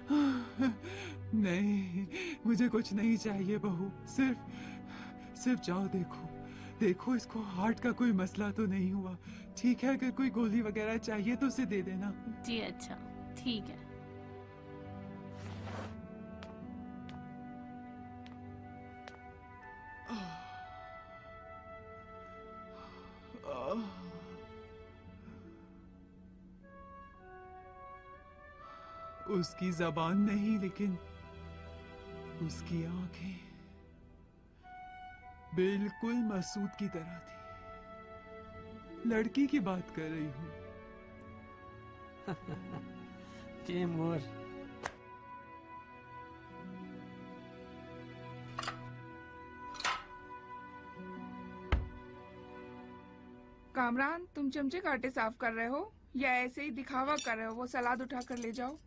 नहीं, मुझे कुछ नहीं चाहिए बहू। सिर्फ जाओ, देखो इसको हार्ट का कोई मसला तो नहीं हुआ। ठीक है, अगर कोई गोली वगैरह चाहिए तो उसे दे देना। जी अच्छा, ठीक है। उसकी जबान नहीं, लेकिन उसकी आंखें बिल्कुल मसूद की तरह थी। लड़की की बात कर रही हूँ। तैमूर, कामरान, तुम चमचे का आटे साफ कर रहे हो या ऐसे ही दिखावा कर रहे हो? वो सलाद उठा कर ले जाओ।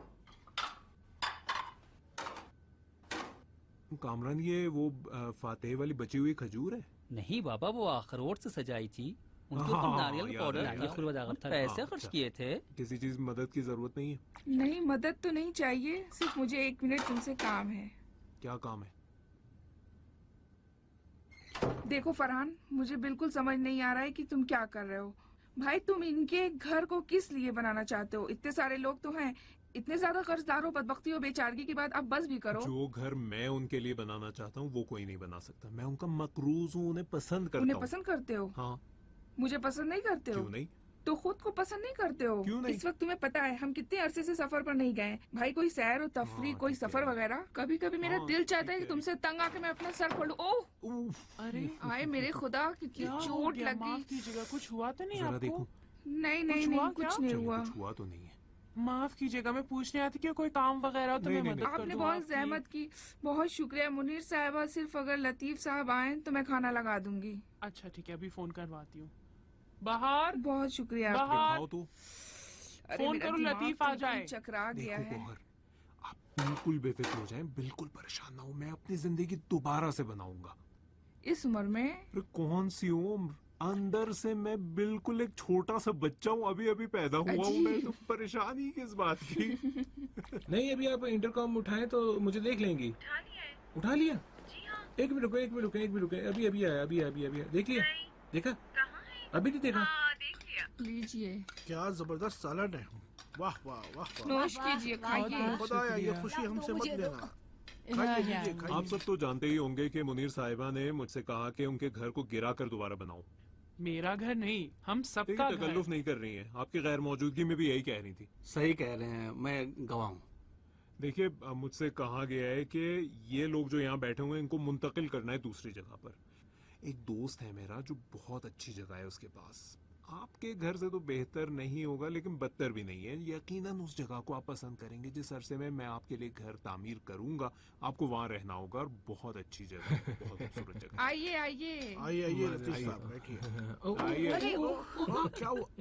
कामरान, ये वो फातेह वाली बची हुई खजूर है? नहीं बाबा, वो अखरोट से सजाई थी। उनके ऊपर नारियल का पाउडर था, पैसे खर्च किए थे। किसी चीज में मदद की जरूरत नहीं है? नहीं, मदद तो नहीं चाहिए, सिर्फ मुझे 1 मिनट तुमसे काम है। क्या काम है? देखो फरहान, मुझे बिल्कुल समझ नहीं आ रहा है कि तुम क्या कर रहे हो। भाई, तुम इनके घर को किस लिए बनाना चाहते हो? इतने सारे लोग तो हैं, इतने ज्यादा कर्जदार हो, बदबख्ती हो, बेचारगी की बात, अब बस भी करो। जो घर मैं उनके लिए बनाना चाहता हूँ वो कोई नहीं बना सकता। मैं उनका मकरूज हूँ, उन्हें पसंद करता हूँ। उन्हें पसंद करते हो? हाँ। मुझे पसंद नहीं करते हो? क्यों नहीं? तो खुद को पसंद नहीं करते हो? क्यों नहीं? इस वक्त तुम्हें पता है हम कितने अरसे से सफर पर नहीं गए। भाई, कोई सैर और तफरी, कोई सफर वगैरह। कभी कभी मेरा दिल चाहता है कि तुमसे तंग आके मैं अपना सर फोड़ लूं। ओह, अरे आए मेरे खुदा, कितनी चोट लगी। माफ कीजिएगा, कुछ हुआ तो नहीं जरा आपको? देखो। नहीं नहीं नहीं, कुछ नहीं हुआ। कुछ हुआ तो नहीं है। माफ कीजिएगा, मैं पूछने आती कि कोई काम वगैरह हो तो मैं मदद कर आपने दूं बहुत आपकी। जहमत की, बहुत शुक्रिया मुनीर साहिबा। सिर्फ अगर लतीफ साहब आए तो मैं खाना लगा दूंगी। अच्छा ठीक है, अभी फोन करवाती हूँ। बाहर, बहुत शुक्रिया। बाहर तो फोन करो, लतीफ आ जाए। चकरा गया है। आप बिल्कुल बेफिक्र हो जाएं, बिल्कुल परेशान ना हो। मैं अपनी जिंदगी दोबारा से बनाऊंगा। इस उम्र में? अरे कौन सी उम्र, अंदर से मैं बिल्कुल एक छोटा सा बच्चा हूँ, अभी अभी पैदा हुआ हूँ। मैं तो परेशान ही किस बात की। नहीं, अभी आप इंटरकॉम उठाएं तो मुझे देख लेंगी। उठा लिया? एक मिनट रुको, एक मिनट रुके, एक मिनट रुके। अभी अभी आया, अभी आया। देख लिया? देखा? अभी नहीं देखा? लीजिए। क्या जबरदस्त सलाद है। वाह वाह वाह। नोश कीजिए, खाइए। खुदाया, ये खुशी हमसे मत लेना। आप सब तो जानते ही होंगे कि मुनीर साहिबा ने मुझसे कहा कि उनके घर को गिरा कर दोबारा बनाऊं। मेरा घर नहीं, हम सबका घर। तकल्लुफ नहीं कर रही हैं, आपकी गैर मौजूदगी में भी यही कह रही थी। सही कह रहे हैं, मैं गवाह हूँ। देखिए, मुझसे कहा गया है कि ये लोग जो यहाँ बैठे हुए हैं इनको मुंतकिल करना है दूसरी जगह पर। एक दोस्त है मेरा जो बहुत अच्छी जगह है उसके पास। आपके घर से तो बेहतर नहीं होगा लेकिन बदतर भी नहीं है। यकीनन उस जगह को आप पसंद करेंगे जिस अरसे में मैं आपके लिए घर तामीर करूंगा। आपको वहाँ रहना होगा और बहुत अच्छी जगह, बहुत खूबसूरत जगह। आइए आइए आइए लतीफ साहब, बैठिए। क्या हुआ?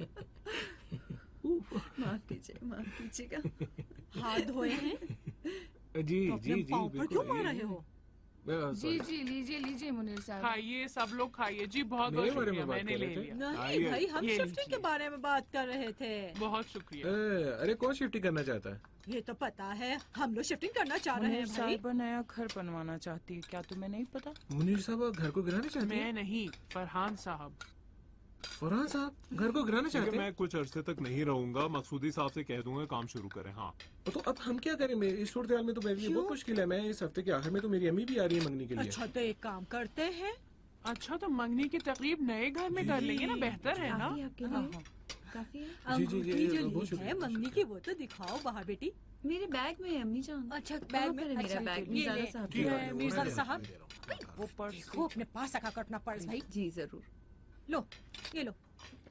माफ कीजिएगा। हाथ धोए हैं? जी जी जी, क्यों मार रहे हो? जी जी, लीजिए मुनीर साहब। खाइए, सब लोग खाइए। जी बहुत बहुत शुक्रिया, मैंने ले लिया। नहीं भाई, हम शिफ्टिंग के बारे में बात कर रहे थे। बहुत शुक्रिया। अरे कौन शिफ्टिंग करना चाहता है? ये तो पता है, हम लोग शिफ्टिंग करना चाह रहे हैं भाई। साहिबा नया घर बनवाना चाहती है, क्या तुम्हें नहीं पता? मुनीर साहब घर को गिराना चाहते हैं? मैं नहीं, फरहान साहब। फरहान साहब घर को गिराना चाहते हैं? मैं कुछ अरसे तक नहीं रहूंगा, मकसूदी साहब से कह दूंगा काम शुरू करें। हाँ तो अब हम क्या करें? इस सूरत हाल में तो मेरे लिए बहुत मुश्किल है। मैं इस हफ्ते के आखिर में तो मेरी अम्मी भी आ रही है मंगनी के लिए। अच्छा तो एक काम करते हैं। अच्छा तो मंगनी की तकरीब नए घर में कर लेंगे ना, बेहतर है ना? काफी है। अंगूठी जो ली है मंगनी की वो तो दिखाओ बाहर बेटी। मेरे बैग में है अम्मी जान। अच्छा बैग में? मेरा बैग मिर्जा साहब, वो पर्स को अपने पास रखा कर अपना पर्स भाई। जी जरूर। लो ये लो।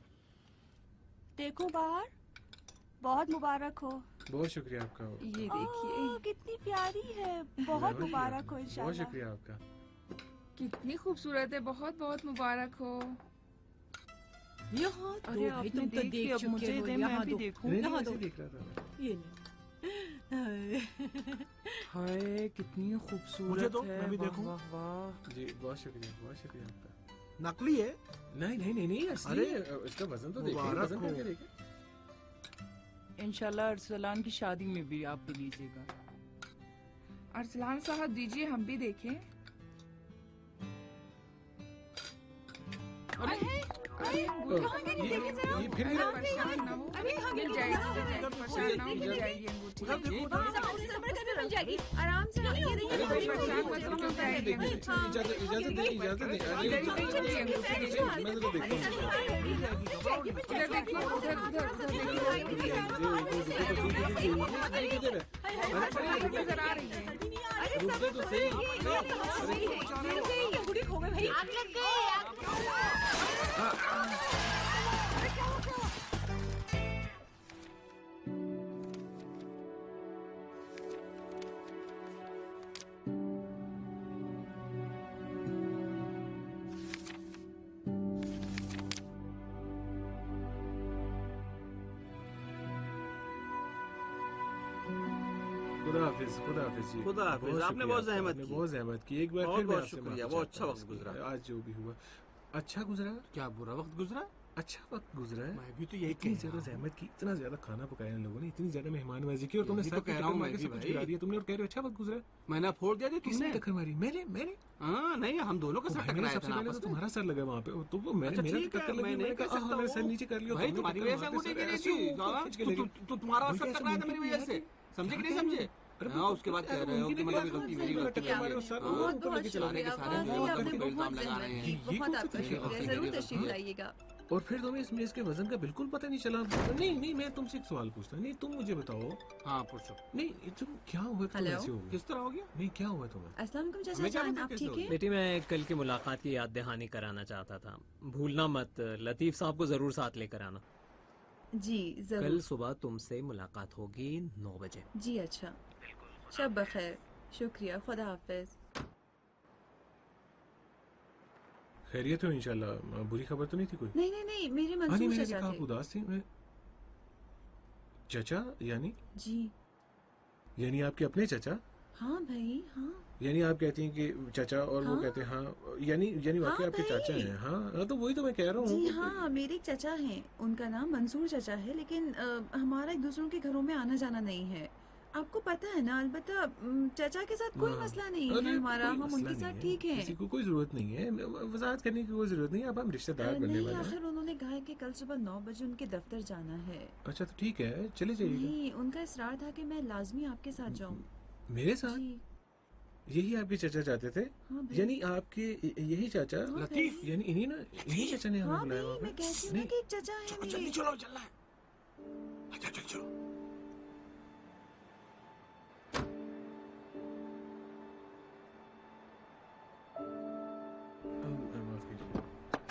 देखो बाहर, बहुत मुबारक हो। बहुत शुक्रिया आपका। ये देखिए कितनी प्यारी है। बहुत मुबारक हो इंशाल्लाह। बहुत शुक्रिया आपका। कितनी खूबसूरत है, बहुत बहुत मुबारक हो। यहाँ अरे भाई तुम तो देख चुके हो, यहाँ भी देखूं। यहाँ तो देख रहा था। ये हाय कितनी खूबसूरत मुझे दो, है। मैं भी देखूं। वाह वाह। जी बहुत शुक्रिया आपका। नकली है? नहीं असली है। इसका वजन तो देखिए, वजन करके देखिए। इंशाल्लाह अरसलान की शादी में भी आप भी लीजिएगा। अरसलान साहब दीजिए, हम भी देखें। ये फिर परेशान ना हो, मिल जाएगी, परेशान ना हो, मिल जाएगी अंगूठी। मिल जाएगी आराम से। परेशान मत हो, मिल जाएगी अंगूठी। इजाजत दे मैं तो देखता हूँ। उधर देखिए, उधर नजर आ रही है। अंगूठी खो गई भाई। आग लग गई। खुदा हाफिज जी। खुदा हाफिज, आपने बहुत जहमत की। बहुत जहमत की। एक बार बहुत फिर मैं बहुत आपसे शुक्रिया, माफी बहुत चाहता अच्छा हूँ। वक्त गुजरा। आज जो भी हुआ अच्छा गुजरा। क्या बुरा वक्त गुजरा? अच्छा वक्त गुजरा है। मैं भी तो यही इतनी कह ज्यादा रहा हूँ। जहमत की, इतना ज्यादा खाना पकाया इन लोगों ने, इतनी ज्यादा मेहमानबाजी की और तुमने यही सब तो कह रहा हूँ मैं भी सब कुछ भाई। गिरा दिया तुमने और कह रहे हो अच्छा वक्त गुजरा। मैंने फोड़ दिया किसने तुमने टक्कर मारी? मैंने हाँ नहीं, हम दोनों का ओ सर भाई, मैंने टकराया सबसे था पहले तो आपस में। तुम्हारा सर लगा वहाँ पे, तो वो मैंने अच्छा, मेरा ठीक है, टक्कर लगी, मैं मैंने नहीं कर कहा सकता मेरे हूँ। सर नीचे कर लिया। भाई तुमने तुम्हारी टक्कर वजह से मारते अंगूठी सर गिरी ऐसे थी। ऊपर खींच के ले गई। तो तुम्हारा भाई, सर ऐसे टकराया था मुमकिन मेरी नहीं वजह है। से, समझे कि नहीं समझे? हाँ उसके बाद कह रहे हो कि मतलब गलती मेरी गलती टक्कर मारे और सर बहुत ऊपर बहुत लेके चला शुक्रिया, गया। वाकई बहुत आपने करके बहुत इल्जाम लगा रहे हैं। जहमत की। बहुत आपका शुक्रिया, जरूर तशरीफ लाइएगा। और फिर तुम्हें इसमें इसके वजन का बिल्कुल पता नहीं चला। नहीं मैं तुमसे एक सवाल पूछता हूँ। नहीं तुम मुझे बताओ। हाँ पूछो। नहीं तुम क्या हुआ तुम हेलो? ऐसे हो गए? किस तरह हो गया? नहीं क्या हुआ तुम्हें? अस्सलाम वालेकुम चाचा हमें क्या जान, पता आप कैसे ठीक हो हैं? बेटी मैं कल की मुलाकात की याद दहानी कराना चाहता था। भूलना मत, लतीफ साहब को जरूर साथ लेकर आना। जी कल जरूर। सुबह तुमसे मुलाकात होगी 9 बजे। जी अच्छा, शब बखैर, शुक्रिया, खुदा हाफिज। खैरियत हो इंशाल्लाह? बुरी खबर तो नहीं थी कोई? नहीं मेरे नहीं मंसूर मैंने चाचा देखा आप थे। उदास थी। मैं चचा यानी जी आपके अपने चचा? हाँ भाई हाँ। यानी आप कहती हैं कि चाचा और वो हाँ। कहते हैं हाँ, यानी वाकई आपके भाई। चाचा हैं? हाँ तो वही तो मैं कह रहा जी हूँ। हाँ, मेरे एक चचा हैं, उनका नाम मंसूर चचा है, लेकिन हमारा एक दूसरों के घरों में आना जाना नहीं है। आपको पता है ना, अलबत्ता चचा के साथ कोई हाँ। मसला नहीं अरे, है हमारा, कोई हम मसला उनके नहीं साथ है। ठीक है। किसी को कोई जरूरत नहीं है वजाहत करने की, कोई जरूरत नहीं है। अब हम रिश्तेदार बनने नहीं, वाले हैं। आखिर उन्होंने कहा है कि कल सुबह 9 बजे उनके दफ्तर जाना है। अच्छा तो ठीक है, चले जाइएगा। नहीं, उनका इसरार था कि मैं लाजमी आपके साथ जाऊं। मेरे साथ? जी यही आपके चाचा चाहते थे? हाँ भाई। यानी आपके यही चाचा? हाँ लतीफ भाई। यानी इन्हीं चाचा ने हमें हाँ बुलाया भाई, वहाँ पे? मैं कहती हूँ ना कि एक चचा है मेरे। जल्दी चलो, चलना है। अच्छा चलो। माफ कीजिए।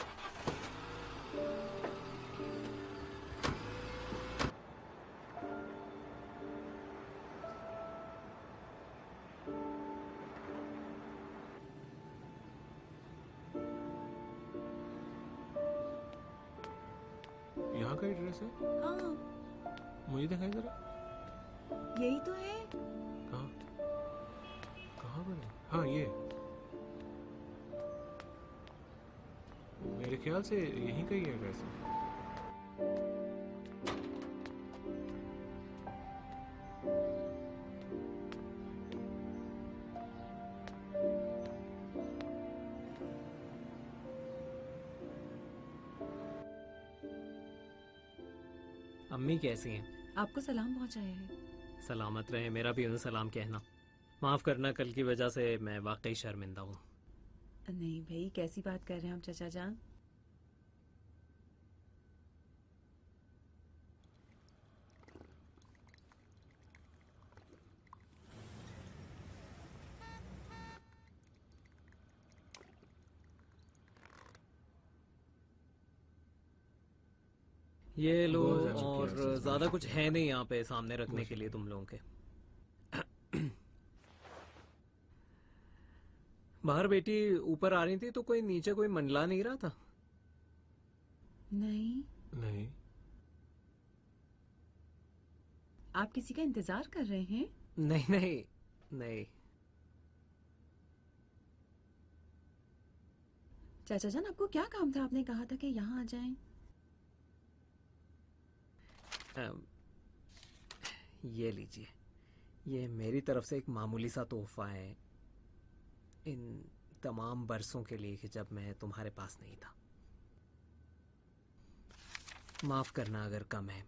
यहाँ का एड्रेस है? हाँ मुझे दिखाई जरा। यही तो है। कहाँ कहाँ पर है? हाँ ये मेरे ख्याल से यहीं का ही एड्रेस है। अम्मी कैसी हैं? आपको सलाम पहुंचाया है। सलामत रहे, मेरा भी उन्हें सलाम कहना। माफ करना, कल की वजह से मैं वाकई शर्मिंदा हूँ। नहीं भाई, कैसी बात कर रहे हैं आप चाचा जान? ये लो, बहुत अच्छी और चीज़, ज्यादा कुछ है नहीं यहाँ पे सामने रखने के लिए तुम लोगों के। बाहर बेटी ऊपर आ रही थी तो कोई नीचे कोई मंडला नहीं रहा था? नहीं। नहीं। आप किसी का इंतजार कर रहे हैं? नहीं नहीं नहीं। चाचा जान, आपको क्या काम था? आपने कहा था कि यहाँ आ जाएं। ये लीजिए, ये मेरी तरफ से एक मामूली सा तोहफा है इन तमाम बरसों के लिए कि जब मैं तुम्हारे पास नहीं था। माफ करना अगर कम है।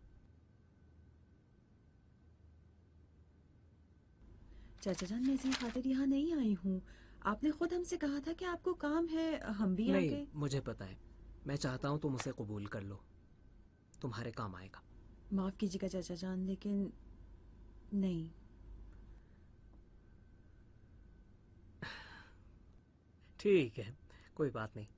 चाचा जान, मैं इसी खातिर यहाँ नहीं आई हूँ। आपने खुद हमसे कहा था कि आपको काम है, हम भी नहीं, आके। मुझे पता है। मैं चाहता हूँ तुम उसे कबूल कर लो, तुम्हारे काम आएगा। माफ कीजिएगा चाचा जान, लेकिन नहीं। ठीक है, कोई बात नहीं।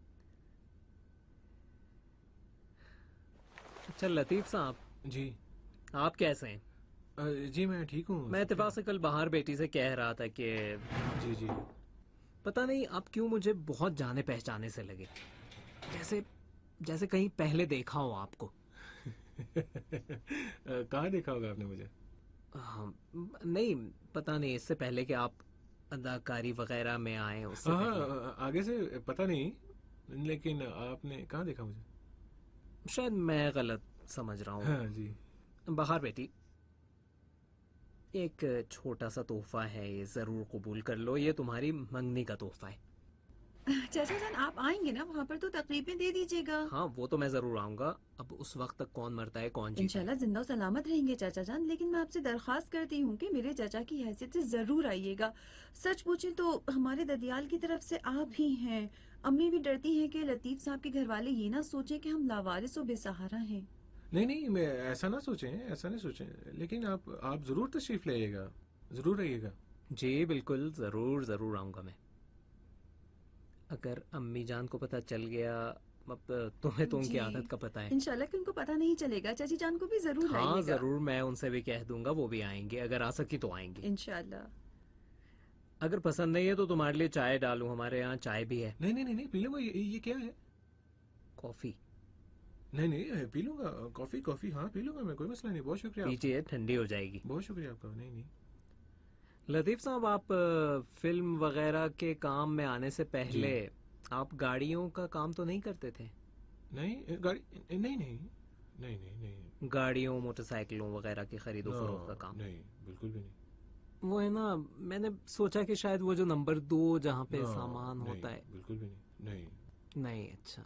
अच्छा लतीफ साहब जी, आप कैसे हैं? जी मैं ठीक हूँ। मैं इत्तेफाक से कल बाहर बेटी से कह रहा था कि जी जी, पता नहीं आप क्यों मुझे बहुत जाने पहचाने से लगे, जैसे जैसे कहीं पहले देखा हो आपको। कहाँ देखा होगा आपने मुझे? नहीं पता नहीं, इससे पहले कि आप अदाकारी वगैरह में आए उससे हाँ, आगे से पता नहीं, लेकिन आपने कहाँ देखा मुझे? शायद मैं गलत समझ रहा हूँ। हाँ जी। बाहर बेटी, एक छोटा सा तोहफा है, ये जरूर कबूल कर लो। ये तुम्हारी मंगनी का तोहफा है। चाचा जान, आप आएंगे ना वहाँ पर, तो तकरीबें दे दीजिएगा। हाँ वो तो मैं जरूर आऊंगा। अब उस वक्त तक कौन मरता है कौन जीता है। इंशाल्लाह जिंदा और सलामत रहेंगे चाचा जान, लेकिन मैं आपसे दरख्वास्त करती हूँ कि मेरे चाचा की हैसियत से जरूर आइएगा। सच पूछे तो हमारे ददियाल की तरफ से आप ही हैं। अम्मी भी डरती हैं कि लतीफ साहब के घर वाले ये ना सोचे कि हम लावारिस और बेसहारा हैं। नहीं नहीं, मैं ऐसा ना सोचें, ऐसा नहीं सोचें, लेकिन आप जरूर तशरीफ लाइएगा, जरूर आइएगा। जी बिल्कुल, जरूर जरूर आऊंगा मैं। अगर अम्मी जान को पता चल गया, अब तुम्हें तो उनकी आदत का पता है। इंशाल्लाह कि उनको पता नहीं चलेगा। चाची जान को भी जरूर हाँ लाइएगा। जरूर, मैं उनसे भी कह दूंगा, वो भी आएंगे, अगर आ सकी तो आएंगे इंशाल्लाह। अगर पसंद नहीं है तो तुम्हारे लिए चाय डालूं, हमारे यहाँ चाय भी है। नहीं नहीं नहीं, पी लो। ये क्या है? कॉफी? नहीं नहीं, पी लूंगा। कॉफी कॉफी हाँ पी लूंगा मैं, कोई मसला नहीं। बहुत शुक्रिया। पीजिए, ठंडी हो जाएगी। बहुत शुक्रिया आपका। नहीं नहीं लतीफ साहब, आप फिल्म वगैरह के काम में आने से पहले आप गाड़ियों का काम तो नहीं करते थे? नहीं, गाड़ी नहीं नहीं नहीं नहीं नहीं, गाड़ियों मोटरसाइकिलों वगैरह की खरीदो फरोख्त का काम? नहीं, बिल्कुल भी नहीं। वो है ना, मैंने सोचा कि शायद वो जो नंबर 2 जहाँ पे सामान होता है। बिल्कुल भी नहीं। नहीं अच्छा,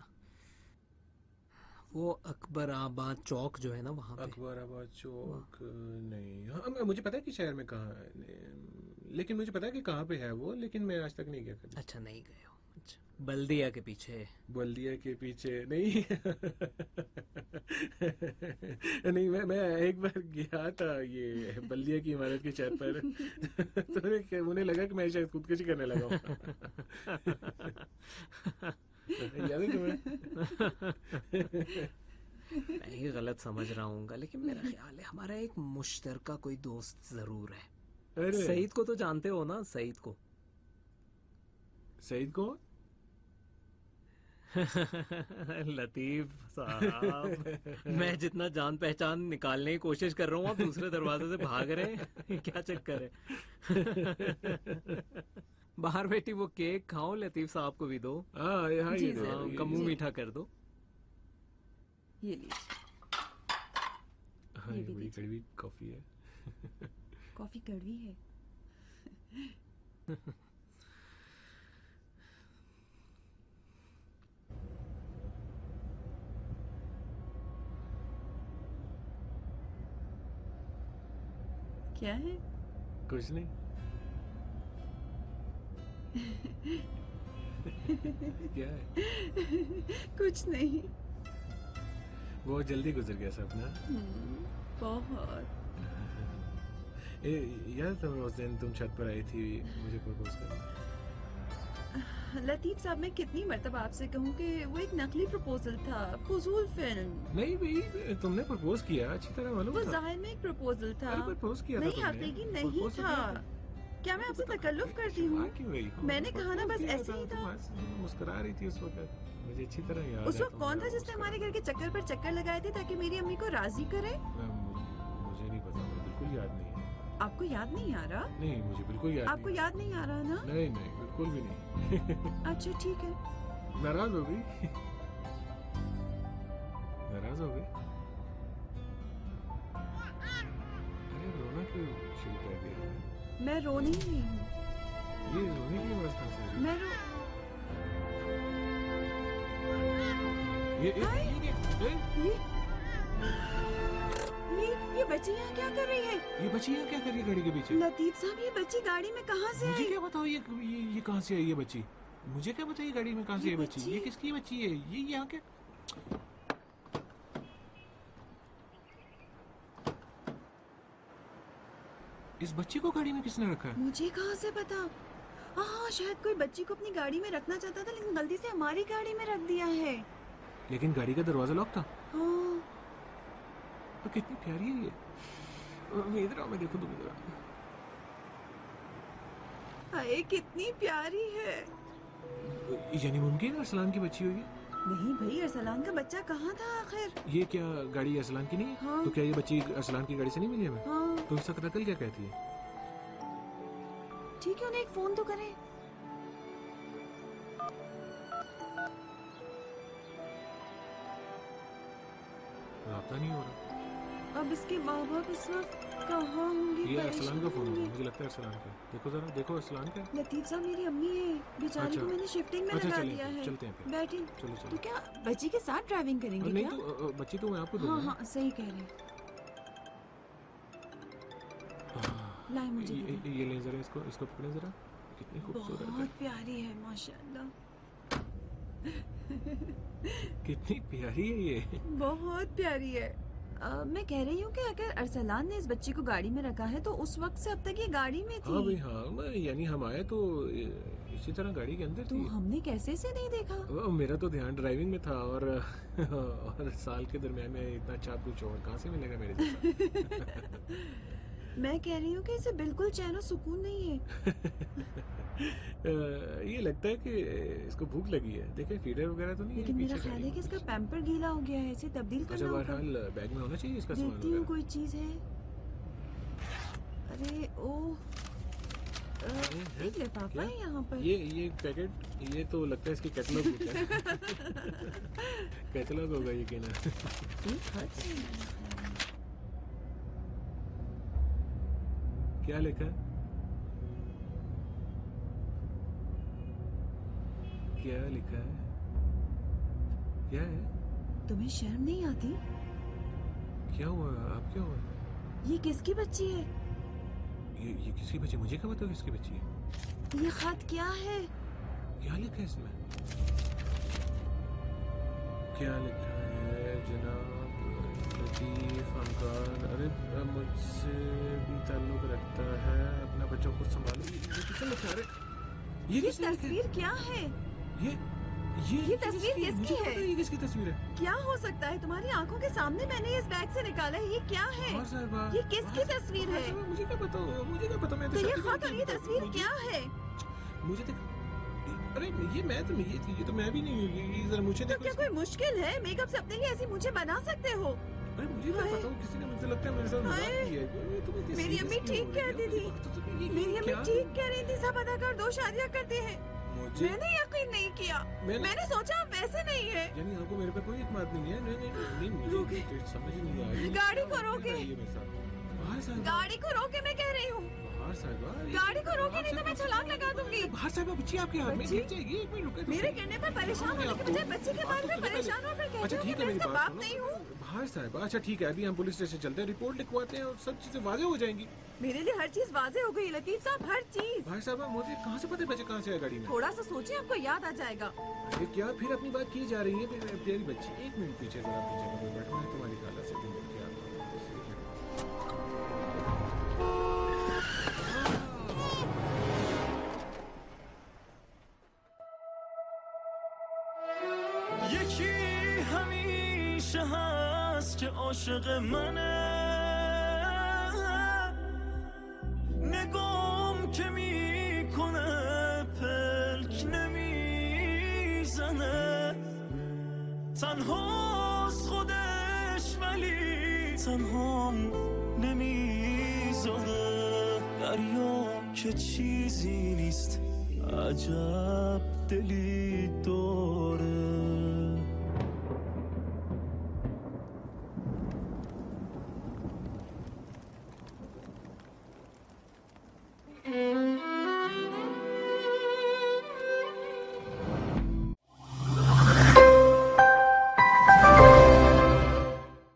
वो अकबराबाद चौक जो है ना वहाँ पे। अकबराबाद चौक? नहीं। हाँ मुझे पता है कि शहर में कहाँ है, लेकिन मुझे पता है कि कहाँ पे है वो, लेकिन मैं आज तक नहीं गया कभी। अच्छा नहीं गए हो? अच्छा, बल्दिया के पीछे? बल्दिया के पीछे नहीं। नहीं, मैं एक बार गया था ये बल्दिया की इमारत की छत पर। तो मुझे लगा कि मैं शायद खुदकुशी करने लगा हूँ। याद है तुम्हें? मैं ही गलत समझ रहा हूँ, लेकिन मेरा ख्याल है हमारा एक मुश्तरका कोई दोस्त जरूर है। सईद को तो जानते हो ना? सईद को? सईद को? लतीफ साहब, मैं जितना जान पहचान निकालने की कोशिश कर रहा हूँ, आप दूसरे दरवाजे से भाग रहे हैं। क्या चक्कर है? बाहर बेटी वो केक खाओ, लतीफ साहब को भी दो। हाँ, मुंह मीठा कर दो। ये लीजिए। हाँ, ये बड़ी कड़वी कॉफी है। कॉफी कड़वी है? क्या है? कुछ नहीं। क्या है? कुछ नहीं। बहुत जल्दी गुजर गया सपना। बहुत। याद तुम्हें उस दिन तुम छत पर आई थी मुझे प्रपोज करने? लतीफ साहब, मैं कितनी मर्तबा आपसे कहूँ कि वो एक नकली प्रपोजल था, फजूल फिल्म। नहीं भाई, तुमने प्रपोज किया, अच्छी तरह मालूम था। वो जाहिर में एक प्रपोजल था। प्रपोज किया नहीं, हकीकी नहीं था। क्या मैं आपसे तकल्लुफ करती हूँ? मैंने कहा ना, बस ऐसे ही था। मुस्कुरा रही थी उस वक्त, मुझे अच्छी तरह याद है। उस वक्त कौन था जिसने हमारे घर के चक्कर पर चक्कर लगाए थे ताकि मेरी अम्मी को राजी करे? मुझे नहीं पता, मुझे बिल्कुल याद नहीं है। आपको याद नहीं आ रहा? नहीं, मुझे बिल्कुल याद आपको याद नहीं आ रहा ना? नहीं नहीं, बिल्कुल भी नहीं। अच्छा ठीक है। नाराज हो गई? नाराज हो गई? अरे रोना क्यों शुरू कर दिया? मैं रो नहीं रही हूँ। ये रोने की आवाज कहाँ से? मैं ये बच्ची यहाँ क्या कर रही है? ये बच्ची यहाँ क्या कर रही है गाड़ी के पीछे? लतीफ साहब, ये बच्ची गाड़ी में कहाँ से मुझे आई? क्या बताओ ये कहाँ से आई ये बच्ची? मुझे क्या बताइए गाड़ी में कहाँ से ये बच्ची? ये किसकी बच्ची है? ये यहाँ क्या? इस बच्ची को गाड़ी में किसने रखा है? मुझे कहाँ से पता? हाँ, शायद कोई बच्ची को अपनी गाड़ी में रखना चाहता था, लेकिन गलती से हमारी गाड़ी में रख दिया है। लेकिन गाड़ी का दरवाजा लॉक था। हाँ। तो कितनी प्यारी है ये। इधर आओ, मैं देखो तुम इधर। अरे कितनी प्यारी है। यानी मुमकिन अरसलान की बच्ची होगी? नहीं भाई, अरसलान का बच्चा कहाँ था आखिर? ये क्या गाड़ी अरसलान की नहीं है? हाँ। तो क्या ये बच्ची अरसलान की गाड़ी से नहीं मिली हमें? हाँ। तो इसका कतल क्या कहती है? ठीक है, उन्हें एक फोन तो करें। राब्ता नहीं हो रहा। अब इसके माँ बाप इस वक्त कहाँ होंगे? ये अरसलान का फोन होगा, मुझे लगता है अरसलान का। देखो जरा, देखो अरसलान का। लतीफ साहब, मेरी अम्मी है, बेचारी को मैंने शिफ्टिंग में लगा दिया है। चलते हैं फिर। बैठिए। चलो चलो। तो क्या बच्ची के साथ ड्राइविंग करेंगे नहीं क्या? तो बच्ची तो मैं आपको हाँ दूंगा। हाँ, सही कह रहे हैं। लाए मुझे ये ले जरा, इसको पकड़े जरा। कितनी खूबसूरत है। बहुत प्यारी है माशाल्लाह। कितनी प्यारी है ये। बहुत प्यारी है। मैं कह रही हूँ कि अगर अरसलान ने इस बच्ची को गाड़ी में रखा है तो उस वक्त से अब तक ये गाड़ी में थी। हाँ भाई हाँ, यानी हम आए तो इसी तरह गाड़ी के अंदर तो थी। हमने कैसे से नहीं देखा? मेरा तो ध्यान ड्राइविंग में था और साल के दरमियान में इतना अच्छा कुछ और कहाँ से मिलेगा मेरे जैसा। मैं कह रही हूँ कि इसे बिल्कुल चैन और सुकून नहीं है। ये लगता है कि इसको भूख लगी है। देखे फीडर वगैरह तो नहीं है। लेकिन मेरा ख्याल है कि इसका पैम्पर गीला हो गया है, इसे तब्दील करना होगा। बहरहाल बैग में होना चाहिए इसका सामान देखती हूँ कोई चीज है। अरे ओह, एक लिफाफा है यहाँ पर। ये पैकेट, ये तो लगता है इसकी कैटलॉग होता है। कैटलॉग होगा ये कहना। क्या लिखा है? क्या लिखा है? क्या है? तुम्हें शर्म नहीं आती? क्या हुआ? आप क्या हुआ? ये किसकी बच्ची है? ये किसकी बच्ची? मुझे क्या बताओ किसकी बच्ची है? ये खत क्या है? क्या लिखा है इसमें? क्या लिखा है जनाब लतीफ हमकान? अरे मुझसे भी ताल्लुक रखता है, अपना बच्चा खुद संभालो। ये तस्वीर क्या है? ये तस्वीर किसकी है? ये किसकी तस्वीर है? क्या हो सकता है? तुम्हारी आंखों के सामने मैंने इस बैग से निकाला है। ये क्या है? ये किसकी तस्वीर है? मुझे क्या पता? मुझे क्या पता? मैं तो ये खत और ये तस्वीर क्या है? मुझे तो अरे ये तो मैं भी नहीं हूँ। जरा मुझे तो क्या कोई मुश्किल है? मेकअप से अपने लिए ऐसी मुझे बना सकते हो? अरे मुझे क्या पता? किसी ने मुझे लगता है मेरे साथ मजाक किया है। मेरी अम्मी ठीक कहती थी। मेरी अम्मी ठीक कह रही थी, सब अदाकार 2 शादियाँ करते हैं। मैंने यकीन नहीं किया। मैंने सोचा वैसे नहीं है। यानी आपको मेरे पे कोई इत्मीनान नहीं है? नहीं मुझे समझ नहीं आ रही। गाड़ी को रोके, गाड़ी को रोके, मैं कह रही हूँ। गाड़ी को रोके, नहीं तो मैं छलांग लगा दूंगी। बाहर साहिबा, बच्ची आपके हाथ में गिर जाएगी। एक मिनट रुके। मेरे गिरने पर परेशान होने के बजाय बच्ची के बारे में परेशान होकर कहते हो कि मैं इसका बाप नहीं हूँ। बाहर साहिबा, अच्छा ठीक है, अभी हम पुलिस स्टेशन चलते हैं, रिपोर्ट लिखवाते हैं और सब चीजें वाज़ेह हो जाएंगी। मेरे लिए हर चीज वाज़ेह हो गई लतीफ साहब, हर चीज। भाई साहब, मुझे कहाँ से पता है बच्चे कहाँ से है गाड़ी में? थोड़ा सा सोचिए, आपको याद आ जाएगा। अरे क्या फिर अपनी बात की जा रही है? प्यारी बच्ची, एक मिनट पीछे जरा पीछे बैठो, मैं तुम्हारी खाला से दिन क्या یکی همیشه هست که عاشق منه، نگام که میکنه پلک نمیزنه، تنهاست خودش ولی تنهام نمیذاره، دریا که چیزی نیست عجب دلی داره.